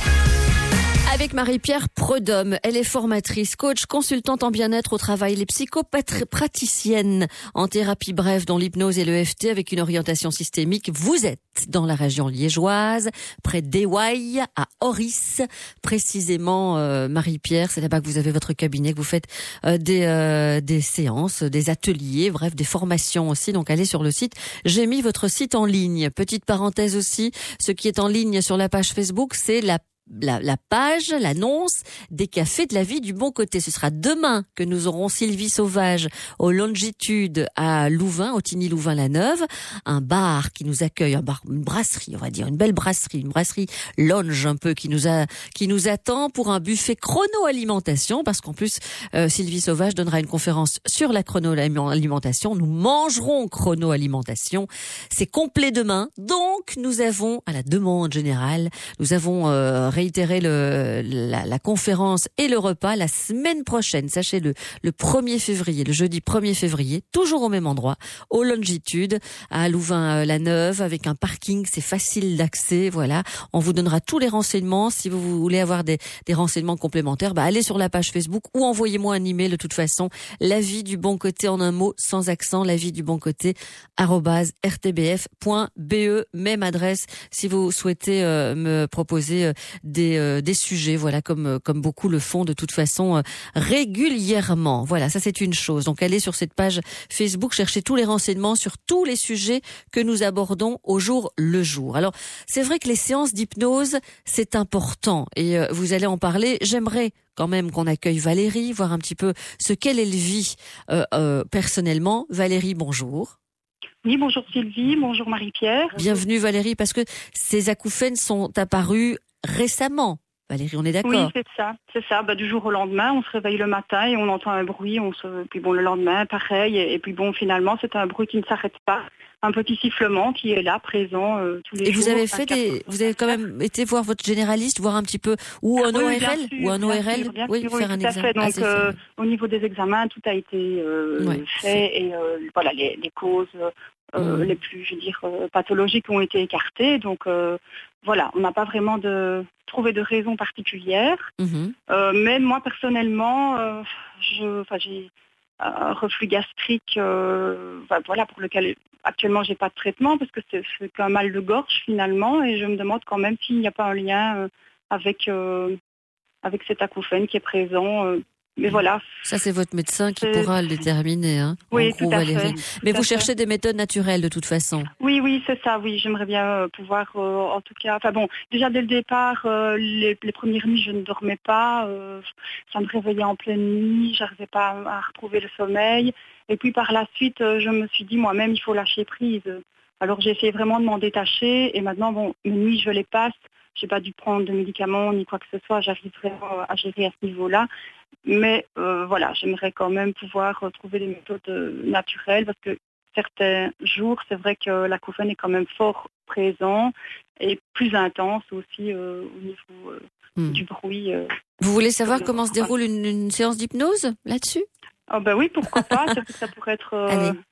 Avec Marie-Pierre Prudhomme, elle est formatrice, coach, consultante en bien-être au travail, les psychopraticiennes en thérapie brève dont l'hypnose et le E F T avec une orientation systémique. Vous êtes dans la région liégeoise, près d'Ewaille, à Oris, précisément euh, Marie-Pierre, c'est là-bas que vous avez votre cabinet, que vous faites euh, des, euh, des séances, des ateliers, bref, des formations aussi. Donc allez sur le site, j'ai mis votre site en ligne. Petite parenthèse aussi, ce qui est en ligne sur la page Facebook, c'est la La, la page, l'annonce des cafés de la vie du bon côté. Ce sera demain que nous aurons Sylvie Sauvage au Longitude à Louvain, au Tigny-Louvain-la-Neuve, un bar qui nous accueille, un bar, une brasserie, on va dire, une belle brasserie, une brasserie lounge un peu qui nous a, qui nous attend pour un buffet chrono-alimentation, parce qu'en plus euh, Sylvie Sauvage donnera une conférence sur la chrono-alimentation. Nous mangerons chrono-alimentation. C'est complet demain, donc nous avons, à la demande générale, nous avons euh, réitérer le, la, la conférence et le repas la semaine prochaine, sachez-le, le premier février, le jeudi premier février, toujours au même endroit, au Longitude, à Louvain-la-Neuve, avec un parking, c'est facile d'accès, voilà. On vous donnera tous les renseignements. Si vous voulez avoir des, des renseignements complémentaires, bah, allez sur la page Facebook ou envoyez-moi un email de toute façon. La vie du bon côté en un mot, sans accent, la vie du bon côté, arobase r t b f point b e, même adresse si vous souhaitez euh, me proposer euh, des euh, des sujets, voilà, comme euh, comme beaucoup le font de toute façon euh, régulièrement. Voilà, ça c'est une chose. Donc allez sur cette page Facebook, cherchez tous les renseignements sur tous les sujets que nous abordons au jour le jour. Alors, c'est vrai que les séances d'hypnose, c'est important et euh, vous allez en parler. J'aimerais quand même qu'on accueille Valérie, voir un petit peu ce qu'elle elle vit euh, euh, personnellement. Valérie, bonjour. Oui, bonjour Sylvie, bonjour Marie-Pierre. Bienvenue Valérie, parce que ces acouphènes sont apparus récemment. Valérie, on est d'accord? Oui, c'est ça, c'est ça. Bah, du jour au lendemain, on se réveille le matin et on entend un bruit. On se... Puis bon, le lendemain, pareil. Et, et puis bon, finalement, c'est un bruit qui ne s'arrête pas. Un petit sifflement qui est là, présent euh, tous les et jours. Et vous avez fait des, vous avez quand même été voir votre généraliste, voir un petit peu, ou un oui, O R L, sûr, ou un O R L, sûr, oui, sûr, faire oui, un tout à examen. fait. Donc, ah, euh, au niveau des examens, tout a été euh, ouais, fait et euh, voilà, les, les causes euh, mmh. les plus, je veux dire, euh, pathologiques ont été écartées. Donc euh, voilà, on n'a pas vraiment de trouvé de raison particulière. Mmh. Euh, mais moi personnellement, euh, je, enfin j'ai un reflux gastrique, euh, voilà, pour lequel actuellement j'ai pas de traitement parce que c'est, c'est qu'un mal de gorge finalement, et je me demande quand même s'il n'y a pas un lien euh, avec euh, avec cet acouphène qui est présent. Euh, mais voilà. Ça c'est votre médecin qui c'est... pourra le déterminer, hein. Oui, en gros, tout à Valérie. fait. Mais tout vous cherchez fait. des méthodes naturelles de toute façon. Oui, oui, c'est ça. Oui, j'aimerais bien euh, pouvoir, euh, en tout cas. Enfin bon, déjà dès le départ, euh, les, les premières nuits, je ne dormais pas. Euh, ça me réveillait en pleine nuit. J'arrivais pas à, à retrouver le sommeil. Et puis par la suite, euh, je me suis dit moi-même, il faut lâcher prise. Alors j'ai essayé vraiment de m'en détacher. Et maintenant, bon, mes nuits, je les passe. J'ai pas dû prendre de médicaments ni quoi que ce soit. J'arrive vraiment à gérer à ce niveau-là. Mais euh, voilà, j'aimerais quand même pouvoir trouver des méthodes euh, naturelles parce que certains jours, c'est vrai que l'acouphène est quand même fort présent et plus intense aussi euh, au niveau euh, hmm. du bruit. Euh, Vous voulez savoir comment se déroule une, une séance d'hypnose là-dessus? Oh ben oui, pourquoi pas, ça, ça pourrait être euh,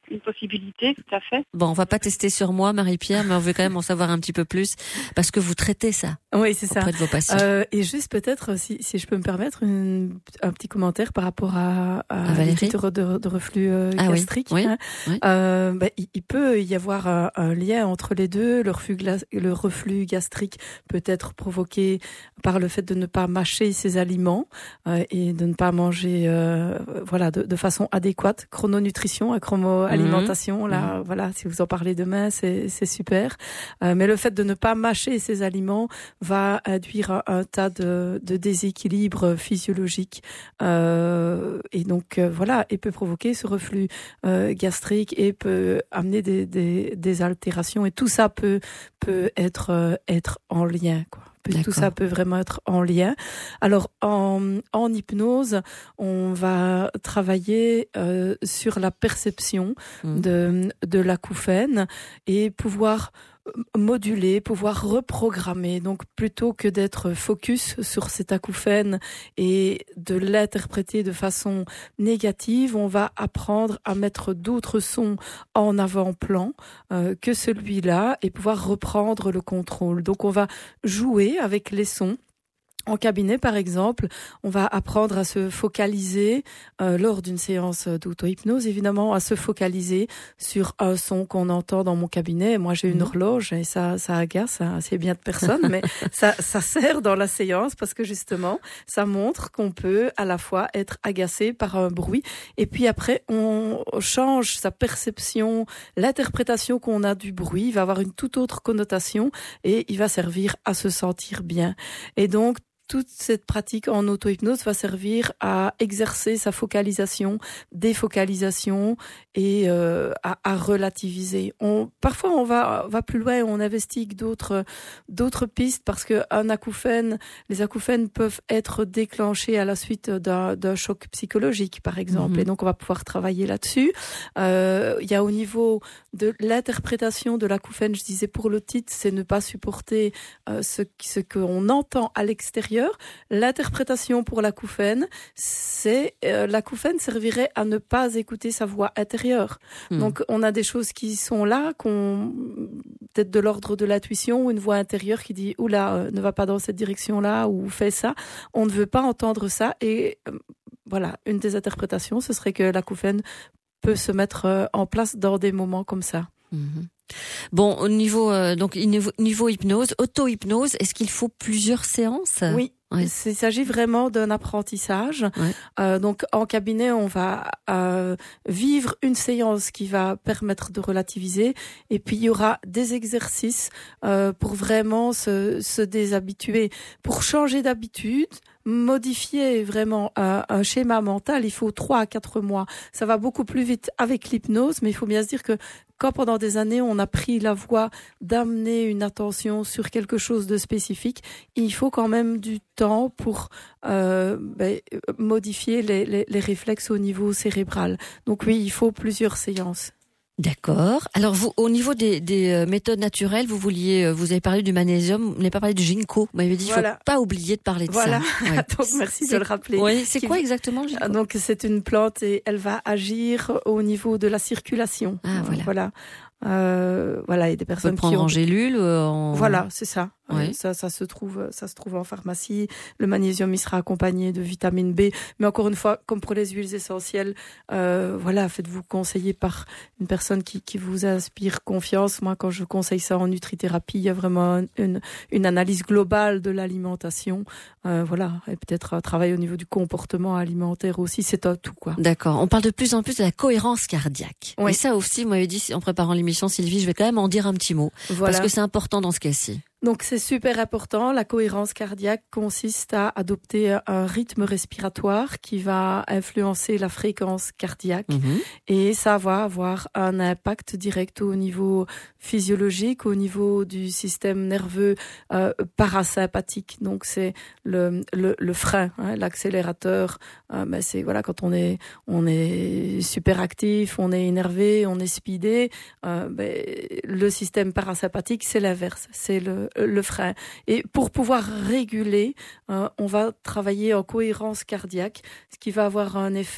une possibilité, tout à fait. Bon, on va pas tester sur moi, Marie-Pierre, mais on veut quand même en savoir un petit peu plus parce que vous traitez ça. Oui, c'est ça. Auprès de vos patients. Euh, et juste peut-être, si, si je peux me permettre, une, un petit commentaire par rapport à, à, à les titres de, de reflux euh, ah, gastrique. Oui, oui, hein. oui. Euh, bah, il, il peut y avoir un, un lien entre les deux. Le reflux, gla- le reflux gastrique peut être provoqué par le fait de ne pas mâcher ses aliments euh, et de ne pas manger, euh, voilà, de, de façon adéquate. Chrononutrition, chromo-alimentation. Mmh. Là, mmh. voilà, si vous en parlez demain, c'est, c'est super. Euh, mais le fait de ne pas mâcher ses aliments va induire un, un tas de, de déséquilibres physiologiques euh, et donc euh, voilà, et peut provoquer ce reflux euh, gastrique et peut amener des, des, des altérations et tout ça peut peut être euh, être en lien, quoi. D'accord. Tout ça peut vraiment être en lien. Alors en, en hypnose, on va travailler euh, sur la perception mmh. de de l'acouphène et pouvoir moduler, pouvoir reprogrammer. Donc plutôt que d'être focus sur cet acouphène et de l'interpréter de façon négative, on va apprendre à mettre d'autres sons en avant-plan euh, que celui-là et pouvoir reprendre le contrôle. Donc on va jouer avec les sons. En cabinet, par exemple, on va apprendre à se focaliser, euh, lors d'une séance d'auto-hypnose, évidemment, à se focaliser sur un son qu'on entend dans mon cabinet. Moi, j'ai une mmh. horloge et ça, ça agace assez bien de personnes, mais ça, ça sert dans la séance parce que justement, ça montre qu'on peut à la fois être agacé par un bruit et puis après, on change sa perception, l'interprétation qu'on a du bruit, il va avoir une toute autre connotation et il va servir à se sentir bien. Et donc, toute cette pratique en auto-hypnose va servir à exercer sa focalisation, défocalisation et euh, à, à relativiser. On, parfois, on va, va plus loin, on investigue d'autres, d'autres pistes parce que un acouphène, les acouphènes peuvent être déclenchés à la suite d'un, d'un choc psychologique, par exemple. Mmh. Et donc, on va pouvoir travailler là-dessus. Euh, il y a au niveau de l'interprétation de l'acouphène, je disais pour le titre, c'est ne pas supporter euh, ce, ce qu'on entend à l'extérieur. L'interprétation pour l'acouphène, c'est euh, l'acouphène servirait à ne pas écouter sa voix intérieure. Mmh. Donc on a des choses qui sont là, qu'on peut-être de l'ordre de l'intuition, ou une voix intérieure qui dit oula, euh, ne va pas dans cette direction-là ou fais ça. On ne veut pas entendre ça et euh, voilà, une des interprétations, ce serait que l'acouphène peut se mettre euh, en place dans des moments comme ça. Mmh. Bon, au niveau euh, donc niveau, niveau hypnose, auto-hypnose, est-ce qu'il faut plusieurs séances ? Oui. Ouais. Il s'agit vraiment d'un apprentissage. Ouais. Euh, donc en cabinet, on va euh, vivre une séance qui va permettre de relativiser, et puis il y aura des exercices euh, pour vraiment se, se déshabituer, pour changer d'habitude. Modifier vraiment un, un schéma mental, il faut trois à quatre mois. Ça va beaucoup plus vite avec l'hypnose, mais il faut bien se dire que quand pendant des années on a pris la voie d'amener une attention sur quelque chose de spécifique, il faut quand même du temps pour euh, ben, modifier les, les, les réflexes au niveau cérébral. Donc oui, il faut plusieurs séances. D'accord. Alors vous, au niveau des, des euh, méthodes naturelles, vous vouliez, euh, vous avez parlé du magnésium, vous n'avez pas parlé du ginkgo. Vous m'avez dit, il voilà. faut pas oublier de parler de voilà. ça. Voilà. Ouais. Donc merci c'est, de le rappeler. Oui. C'est Qui, quoi exactement le ginkgo ? Donc c'est une plante et elle va agir au niveau de la circulation. Ah voilà. Voilà. Euh, voilà, il y a des personnes on peut prendre qui ont... en gélule en... Voilà, c'est ça. Oui. Ça, ça se trouve, ça se trouve en pharmacie. Le magnésium, il sera accompagné de vitamine B. Mais encore une fois, comme pour les huiles essentielles, euh, voilà, faites-vous conseiller par une personne qui, qui vous inspire confiance. Moi, quand je conseille ça en nutrithérapie, il y a vraiment une, une analyse globale de l'alimentation. Euh, voilà, et peut-être un travail au niveau du comportement alimentaire aussi. C'est un tout, quoi. D'accord. On parle de plus en plus de la cohérence cardiaque. Oui. Et ça aussi, vous m'avez dit en préparant l'émission, Sylvie, je vais quand même en dire un petit mot. Voilà. Parce que c'est important dans ce cas-ci. Donc c'est super important. La cohérence cardiaque consiste à adopter un rythme respiratoire qui va influencer la fréquence cardiaque mmh. et ça va avoir un impact direct au niveau physiologique, au niveau du système nerveux euh, parasympathique. Donc c'est le le, le frein, hein, l'accélérateur. Euh, ben c'est voilà quand on est on est super actif, on est énervé, on est speedé. Euh, ben, le système parasympathique c'est l'inverse, c'est le le frein. Et pour pouvoir réguler, euh, on va travailler en cohérence cardiaque, ce qui va avoir un effet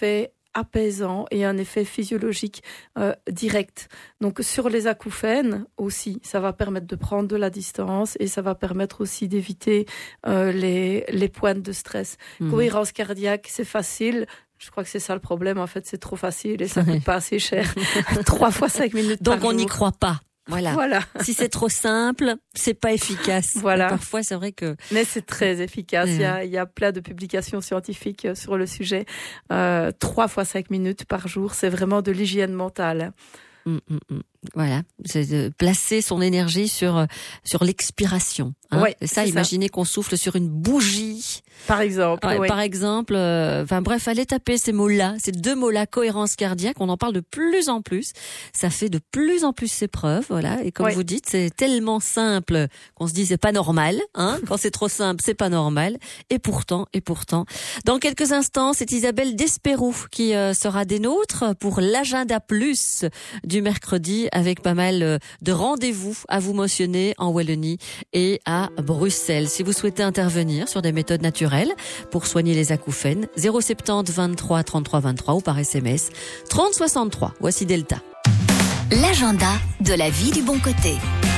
apaisant et un effet physiologique euh, direct. Donc sur les acouphènes aussi, ça va permettre de prendre de la distance et ça va permettre aussi d'éviter euh, les, les pointes de stress. Mmh. Cohérence cardiaque, c'est facile. Je crois que c'est ça le problème, en fait, c'est trop facile et ça coûte pas assez cher. Trois fois cinq minutes Donc par on n'y jour. croit pas. Voilà. Voilà. Si c'est trop simple, c'est pas efficace. Voilà. Et parfois, c'est vrai que. Mais c'est très efficace. Mmh. Il y a, il y a plein de publications scientifiques sur le sujet. Euh, trois fois cinq minutes par jour, c'est vraiment de l'hygiène mentale. Mmh, mmh, mmh. Voilà, c'est de placer son énergie sur sur l'expiration. Hein. Ouais, c'est ça, c'est imaginez ça. Qu'on souffle sur une bougie. Par exemple. Ouais, oui. Par exemple, euh, enfin bref, allez taper ces mots-là, ces deux mots-là, cohérence cardiaque. On en parle de plus en plus. Ça fait de plus en plus ses preuves, voilà. Et comme ouais. vous dites, c'est tellement simple qu'on se dit c'est pas normal. Hein. Quand c'est trop simple, c'est pas normal. Et pourtant, et pourtant, dans quelques instants, c'est Isabelle Desperoux qui euh, sera des nôtres pour l'agenda plus du mercredi, avec pas mal de rendez-vous à vous motionner en Wallonie et à Bruxelles. Si vous souhaitez intervenir sur des méthodes naturelles pour soigner les acouphènes, zéro sept zéro vingt-trois trente-trois vingt-trois ou par S M S trente soixante-trois. Voici Delta. L'agenda de la vie du bon côté.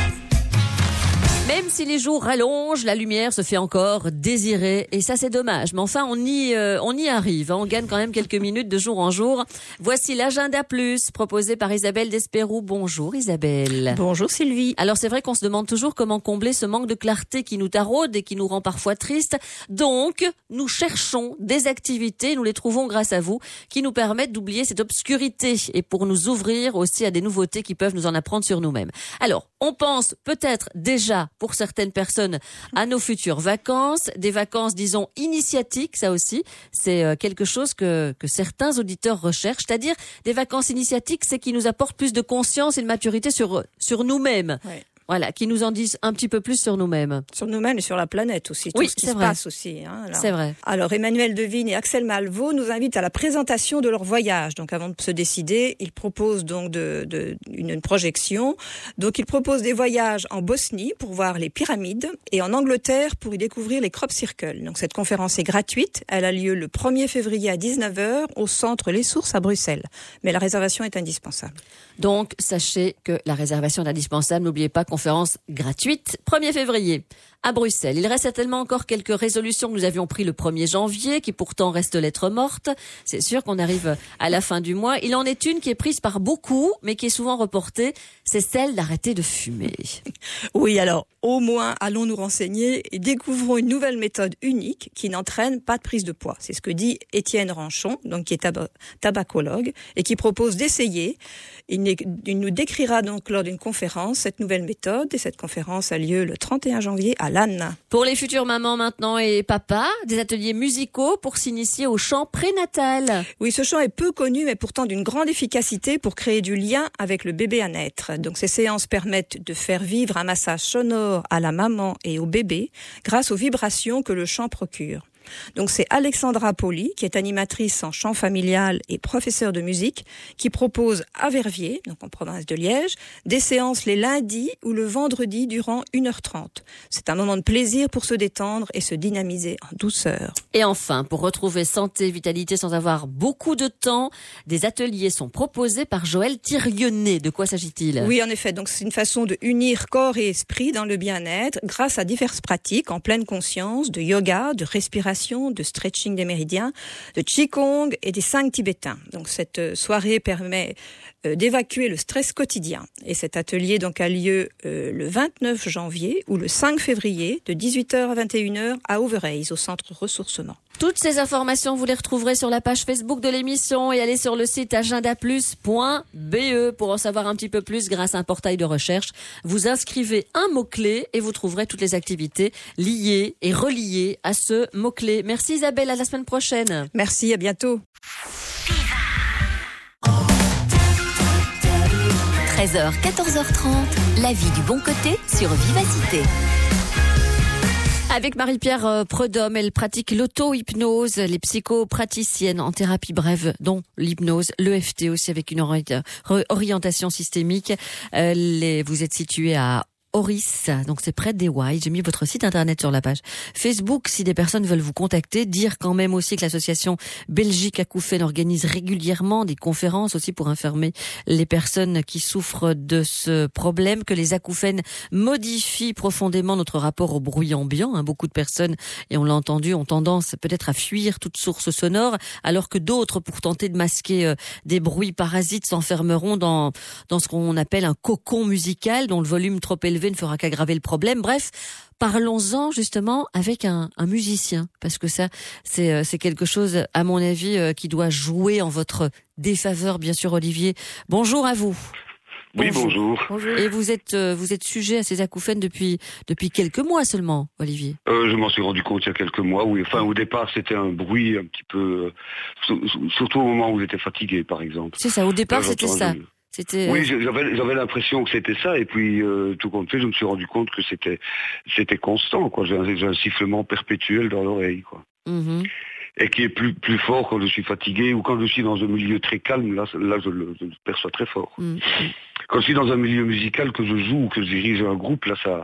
Même si les jours rallongent, la lumière se fait encore désirer et ça c'est dommage. Mais enfin on y euh, on y arrive, hein. On gagne quand même quelques minutes de jour en jour. Voici l'agenda plus proposé par Isabelle Desperoux. Bonjour Isabelle. Bonjour Sylvie. Alors c'est vrai qu'on se demande toujours comment combler ce manque de clarté qui nous taraude et qui nous rend parfois tristes. Donc nous cherchons des activités, nous les trouvons grâce à vous, qui nous permettent d'oublier cette obscurité et pour nous ouvrir aussi à des nouveautés qui peuvent nous en apprendre sur nous-mêmes. Alors on pense peut-être déjà pour certaines personnes à nos futures vacances, des vacances disons initiatiques, ça aussi c'est quelque chose que que certains auditeurs recherchent, c'est-à-dire des vacances initiatiques, c'est qui nous apportent plus de conscience et de maturité sur sur nous-mêmes. Ouais. Voilà, qui nous en disent un petit peu plus sur nous-mêmes. Sur nous-mêmes et sur la planète aussi, tout oui, ce qui se vrai. passe aussi. Hein, c'est vrai. Alors Emmanuel Devigne et Axel Malvaux nous invitent à la présentation de leur voyage. Donc avant de se décider, ils proposent donc de, de, une, une projection. Donc ils proposent des voyages en Bosnie pour voir les pyramides et en Angleterre pour y découvrir les crop circles. Donc cette conférence est gratuite. Elle a lieu le premier février à dix-neuf heures au centre Les Sources à Bruxelles. Mais la réservation est indispensable. Donc sachez que la réservation est indispensable. N'oubliez pas, conférence gratuite, premier février. À Bruxelles. Il reste certainement encore quelques résolutions que nous avions prises le premier janvier, qui pourtant restent lettres mortes. C'est sûr qu'on arrive à la fin du mois. Il en est une qui est prise par beaucoup, mais qui est souvent reportée. C'est celle d'arrêter de fumer. Oui, alors, au moins, allons nous renseigner et découvrons une nouvelle méthode unique qui n'entraîne pas de prise de poids. C'est ce que dit Étienne Ranchon, donc qui est tab- tabacologue, et qui propose d'essayer. Il, il nous décrira donc lors d'une conférence cette nouvelle méthode, et cette conférence a lieu le trente et un janvier à Lannes. Pour les futures mamans maintenant et papas, des ateliers musicaux pour s'initier au chant prénatal. Oui, ce chant est peu connu, mais pourtant d'une grande efficacité pour créer du lien avec le bébé à naître. Donc ces séances permettent de faire vivre un massage sonore à la maman et au bébé grâce aux vibrations que le chant procure. Donc c'est Alexandra Poli, qui est animatrice en chant familial et professeure de musique, qui propose à Verviers, donc en province de Liège, des séances les lundis ou le vendredi durant une heure trente. C'est un moment de plaisir pour se détendre et se dynamiser en douceur. Et enfin, pour retrouver santé et vitalité sans avoir beaucoup de temps, des ateliers sont proposés par Joël Thirionnet. De quoi s'agit-il ? Oui, en effet, donc c'est une façon de unir corps et esprit dans le bien-être grâce à diverses pratiques en pleine conscience de yoga, de respiration, de stretching des méridiens, de qigong et des cinq tibétains. Donc cette soirée permet euh, d'évacuer le stress quotidien. Et cet atelier donc a lieu euh, le vingt-neuf janvier ou le cinq février de dix-huit heures à vingt et une heures à Overijse au centre ressourcement. Toutes ces informations, vous les retrouverez sur la page Facebook de l'émission et allez sur le site agenda plus point b e pour en savoir un petit peu plus grâce à un portail de recherche. Vous inscrivez un mot-clé et vous trouverez toutes les activités liées et reliées à ce mot-clé. Merci Isabelle, à la semaine prochaine. Merci, à bientôt. treize heures, quatorze heures trente, la vie du bon côté sur Vivacité. Avec Marie-Pierre Prudhomme, elle pratique l'auto-hypnose, les psychopraticiennes en thérapie brève, dont l'hypnose, l'E F T aussi avec une orientation systémique. Euh, les, vous êtes situé à Oris, donc c'est près des Ouailles. J'ai mis votre site internet sur la page Facebook si des personnes veulent vous contacter. Dire quand même aussi que l'association Belgique Acouphènes organise régulièrement des conférences aussi pour informer les personnes qui souffrent de ce problème, que les acouphènes modifient profondément notre rapport au bruit ambiant. Hein, beaucoup de personnes, et on l'a entendu, ont tendance peut-être à fuir toute source sonore, alors que d'autres, pour tenter de masquer euh, des bruits parasites, s'enfermeront dans, dans ce qu'on appelle un cocon musical dont le volume trop élevé ne fera qu'aggraver le problème. Bref, parlons-en justement avec un, un musicien, parce que ça, c'est, c'est quelque chose, à mon avis, qui doit jouer en votre défaveur, bien sûr, Olivier. Bonjour à vous. Oui, bonjour. bonjour. Et vous êtes, vous êtes sujet à ces acouphènes depuis, depuis quelques mois seulement, Olivier. Euh, je m'en suis rendu compte il y a quelques mois. Oui, enfin, au départ, c'était un bruit un petit peu, euh, surtout au moment où j'étais fatigué, par exemple. C'est ça. Au départ, Là, c'était ça. C'était... Oui, j'avais, j'avais l'impression que c'était ça, et puis euh, tout compte fait, je me suis rendu compte que c'était, c'était constant, quoi. J'ai un, j'ai un sifflement perpétuel dans l'oreille, quoi. Mm-hmm. Et qui est plus plus fort quand je suis fatigué ou quand je suis dans un milieu très calme. Là, là, je le, je le perçois très fort. Mm-hmm. Quand je suis dans un milieu musical, que je joue ou que je dirige un groupe, là, ça,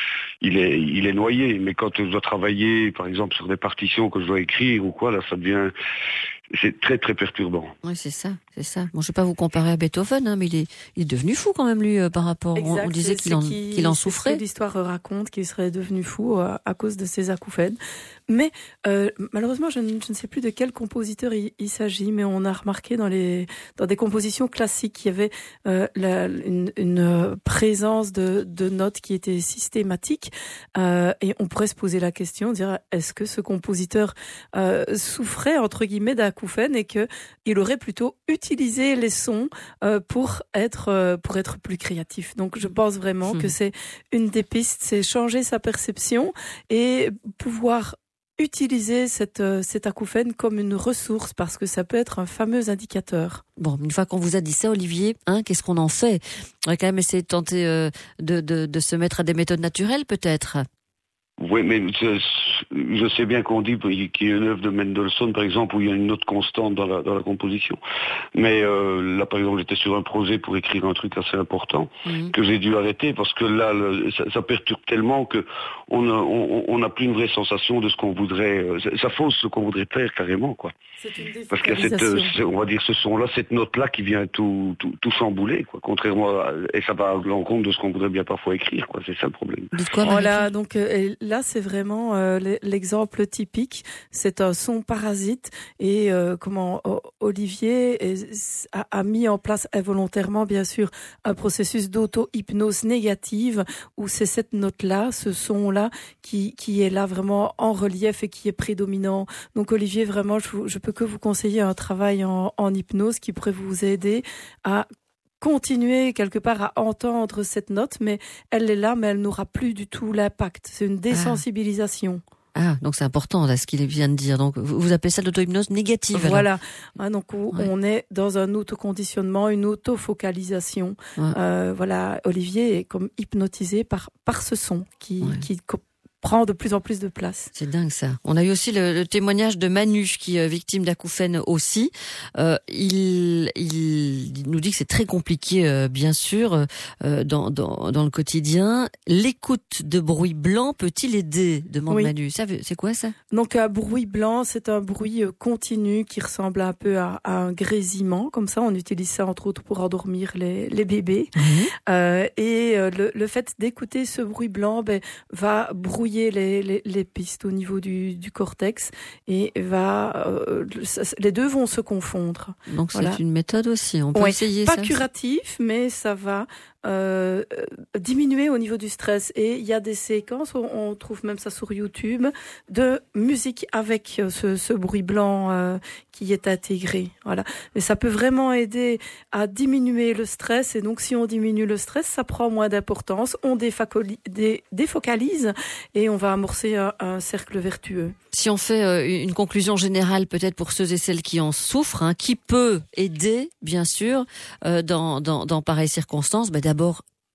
il est, il est noyé. Mais quand je dois travailler, par exemple, sur des partitions que je dois écrire ou quoi, là, ça devient c'est très très perturbant. Oui, c'est ça, c'est ça. Bon, je vais pas vous comparer à Beethoven, hein, mais il est, il est devenu fou quand même lui euh, par rapport. Exact, on, on disait qu'il en, qui, qu'il en souffrait. C'est ce que l'histoire raconte, qu'il serait devenu fou euh, à cause de ses acouphènes. Mais euh, malheureusement, je ne, je ne sais plus de quel compositeur il, il s'agit, mais on a remarqué dans les dans des compositions classiques qu'il y avait euh, la, une, une présence de, de notes qui étaient systématiques, euh, et on pourrait se poser la question, dire est-ce que ce compositeur euh, souffrait entre guillemets d'acouphènes et que il aurait plutôt utilisé les sons euh, pour être euh, pour être plus créatif. Donc je pense vraiment mmh. que c'est une des pistes, c'est changer sa perception et pouvoir utiliser cette, euh, cet acouphène comme une ressource, parce que ça peut être un fameux indicateur. Bon, une fois qu'on vous a dit ça, Olivier, hein, qu'est-ce qu'on en fait ? On va quand même essayer de tenter euh, de, de, de se mettre à des méthodes naturelles, peut-être. Oui, mais je, je sais bien qu'on dit qu'il y a une œuvre de Mendelssohn, par exemple, où il y a une note constante dans la, dans la composition. Mais euh, là, par exemple, j'étais sur un projet pour écrire un truc assez important mmh. que j'ai dû arrêter parce que là, le, ça, ça perturbe tellement que on a, on, on a plus une vraie sensation de ce qu'on voudrait. Ça, ça fausse ce qu'on voudrait faire carrément, quoi. C'est une parce qu'il y a cette, euh, on va dire, ce son-là, cette note-là qui vient tout, tout, tout chambouler, quoi. Contrairement à, et ça va à l'encontre de ce qu'on voudrait bien parfois écrire, quoi. C'est ça le problème. Dites quoi, voilà, donc euh, là, c'est vraiment euh, l'exemple typique. C'est un son parasite et euh, comment euh, Olivier est, a, a mis en place involontairement, bien sûr, un processus d'auto-hypnose négative où c'est cette note-là, ce son-là, qui, qui est là vraiment en relief et qui est prédominant. Donc Olivier, vraiment, je, je peux que vous conseiller un travail en, en hypnose qui pourrait vous aider à continuer quelque part à entendre cette note, mais elle est là, mais elle n'aura plus du tout l'impact. C'est une désensibilisation. Ah, ah donc c'est important là ce qu'il vient de dire. Donc vous, vous appelez ça l'auto-hypnose négative. Voilà. Ah, donc on, ouais. on est dans un autoconditionnement, une auto-focalisation. Ouais. Euh, voilà, Olivier est comme hypnotisé par par ce son qui ouais. qui prend de plus en plus de place. C'est dingue ça. On a eu aussi le, le témoignage de Manu, qui est victime d'acouphènes aussi. Euh, il, il nous dit que c'est très compliqué, euh, bien sûr, euh, dans, dans, dans le quotidien. L'écoute de bruit blanc peut-il aider ? Demande oui. Manu. Ça, c'est quoi ça ? Donc un bruit blanc, c'est un bruit continu qui ressemble un peu à, à un grésillement. Comme ça, on utilise ça entre autres pour endormir les, les bébés. Mmh. Euh, et le, le fait d'écouter ce bruit blanc ben, va brouiller Les, les, les pistes au niveau du, du cortex et va euh, les deux vont se confondre. Donc voilà. C'est une méthode aussi, on peut ouais, essayer pas ça. Pas curatif, mais ça va euh, diminuer au niveau du stress. Et il y a des séquences, on, on trouve même ça sur YouTube, de musique avec ce, ce bruit blanc euh, qui est intégré. Voilà. Mais ça peut vraiment aider à diminuer le stress. Et donc, si on diminue le stress, ça prend moins d'importance. On défocalise, dé, défocalise et on va amorcer un, un cercle vertueux. Si on fait euh, une conclusion générale, peut-être pour ceux et celles qui en souffrent, hein, qui peut aider, bien sûr, euh, dans, dans, dans pareilles circonstances, bah d'abord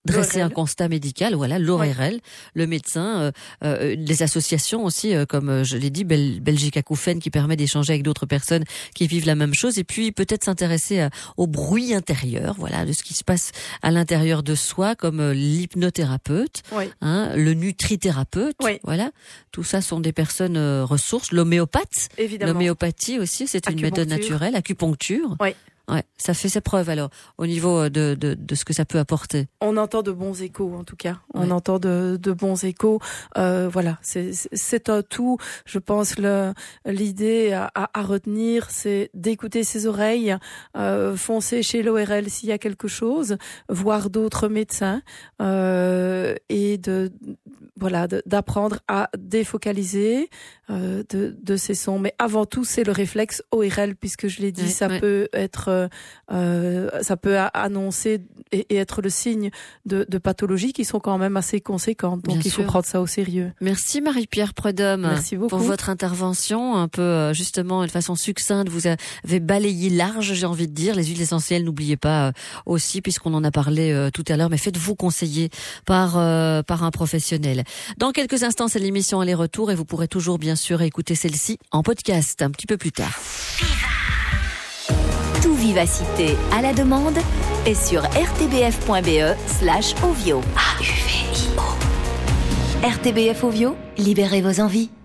dresser L'O R L. un constat médical, voilà, l'O R L, oui. le médecin, euh, euh, les associations aussi, euh, comme euh, je l'ai dit, Bel- Belgique Acouphène, qui permet d'échanger avec d'autres personnes qui vivent la même chose, et puis peut-être s'intéresser à, au bruit intérieur, voilà, de ce qui se passe à l'intérieur de soi, comme euh, l'hypnothérapeute, oui. hein, le nutrithérapeute, oui. voilà, tout ça sont des personnes euh, ressources, l'homéopathe, évidemment, l'homéopathie aussi, c'est une méthode naturelle, acupuncture, oui. Ouais, ça fait ses preuves alors au niveau de, de, de ce que ça peut apporter. On entend de bons échos en tout cas. On ouais. entend de, de bons échos. Euh, voilà, c'est, c'est un tout. Je pense le l'idée à, à retenir, c'est d'écouter ses oreilles, euh, foncer chez l'O R L s'il y a quelque chose, voir d'autres médecins euh, et de voilà de, d'apprendre à défocaliser euh, de, de ces sons. Mais avant tout, c'est le réflexe O R L puisque je l'ai dit, ouais, ça ouais. peut être Euh, ça peut annoncer et, et être le signe de, de pathologies qui sont quand même assez conséquentes. Donc Bien il sûr. faut prendre ça au sérieux. Merci Marie-Pierre Prudhomme. Merci beaucoup. Pour votre intervention, un peu justement de façon succincte. Vous avez balayé large, j'ai envie de dire. Les huiles essentielles, n'oubliez pas aussi, puisqu'on en a parlé euh, tout à l'heure, mais faites-vous conseiller par, euh, par un professionnel. Dans quelques instants, c'est l'émission Aller-Retour et vous pourrez toujours bien sûr écouter celle-ci en podcast un petit peu plus tard. Tout Vivacité à la demande est sur rtbf.be slash ovio. A U V I O. R T B F Ovio, libérez vos envies.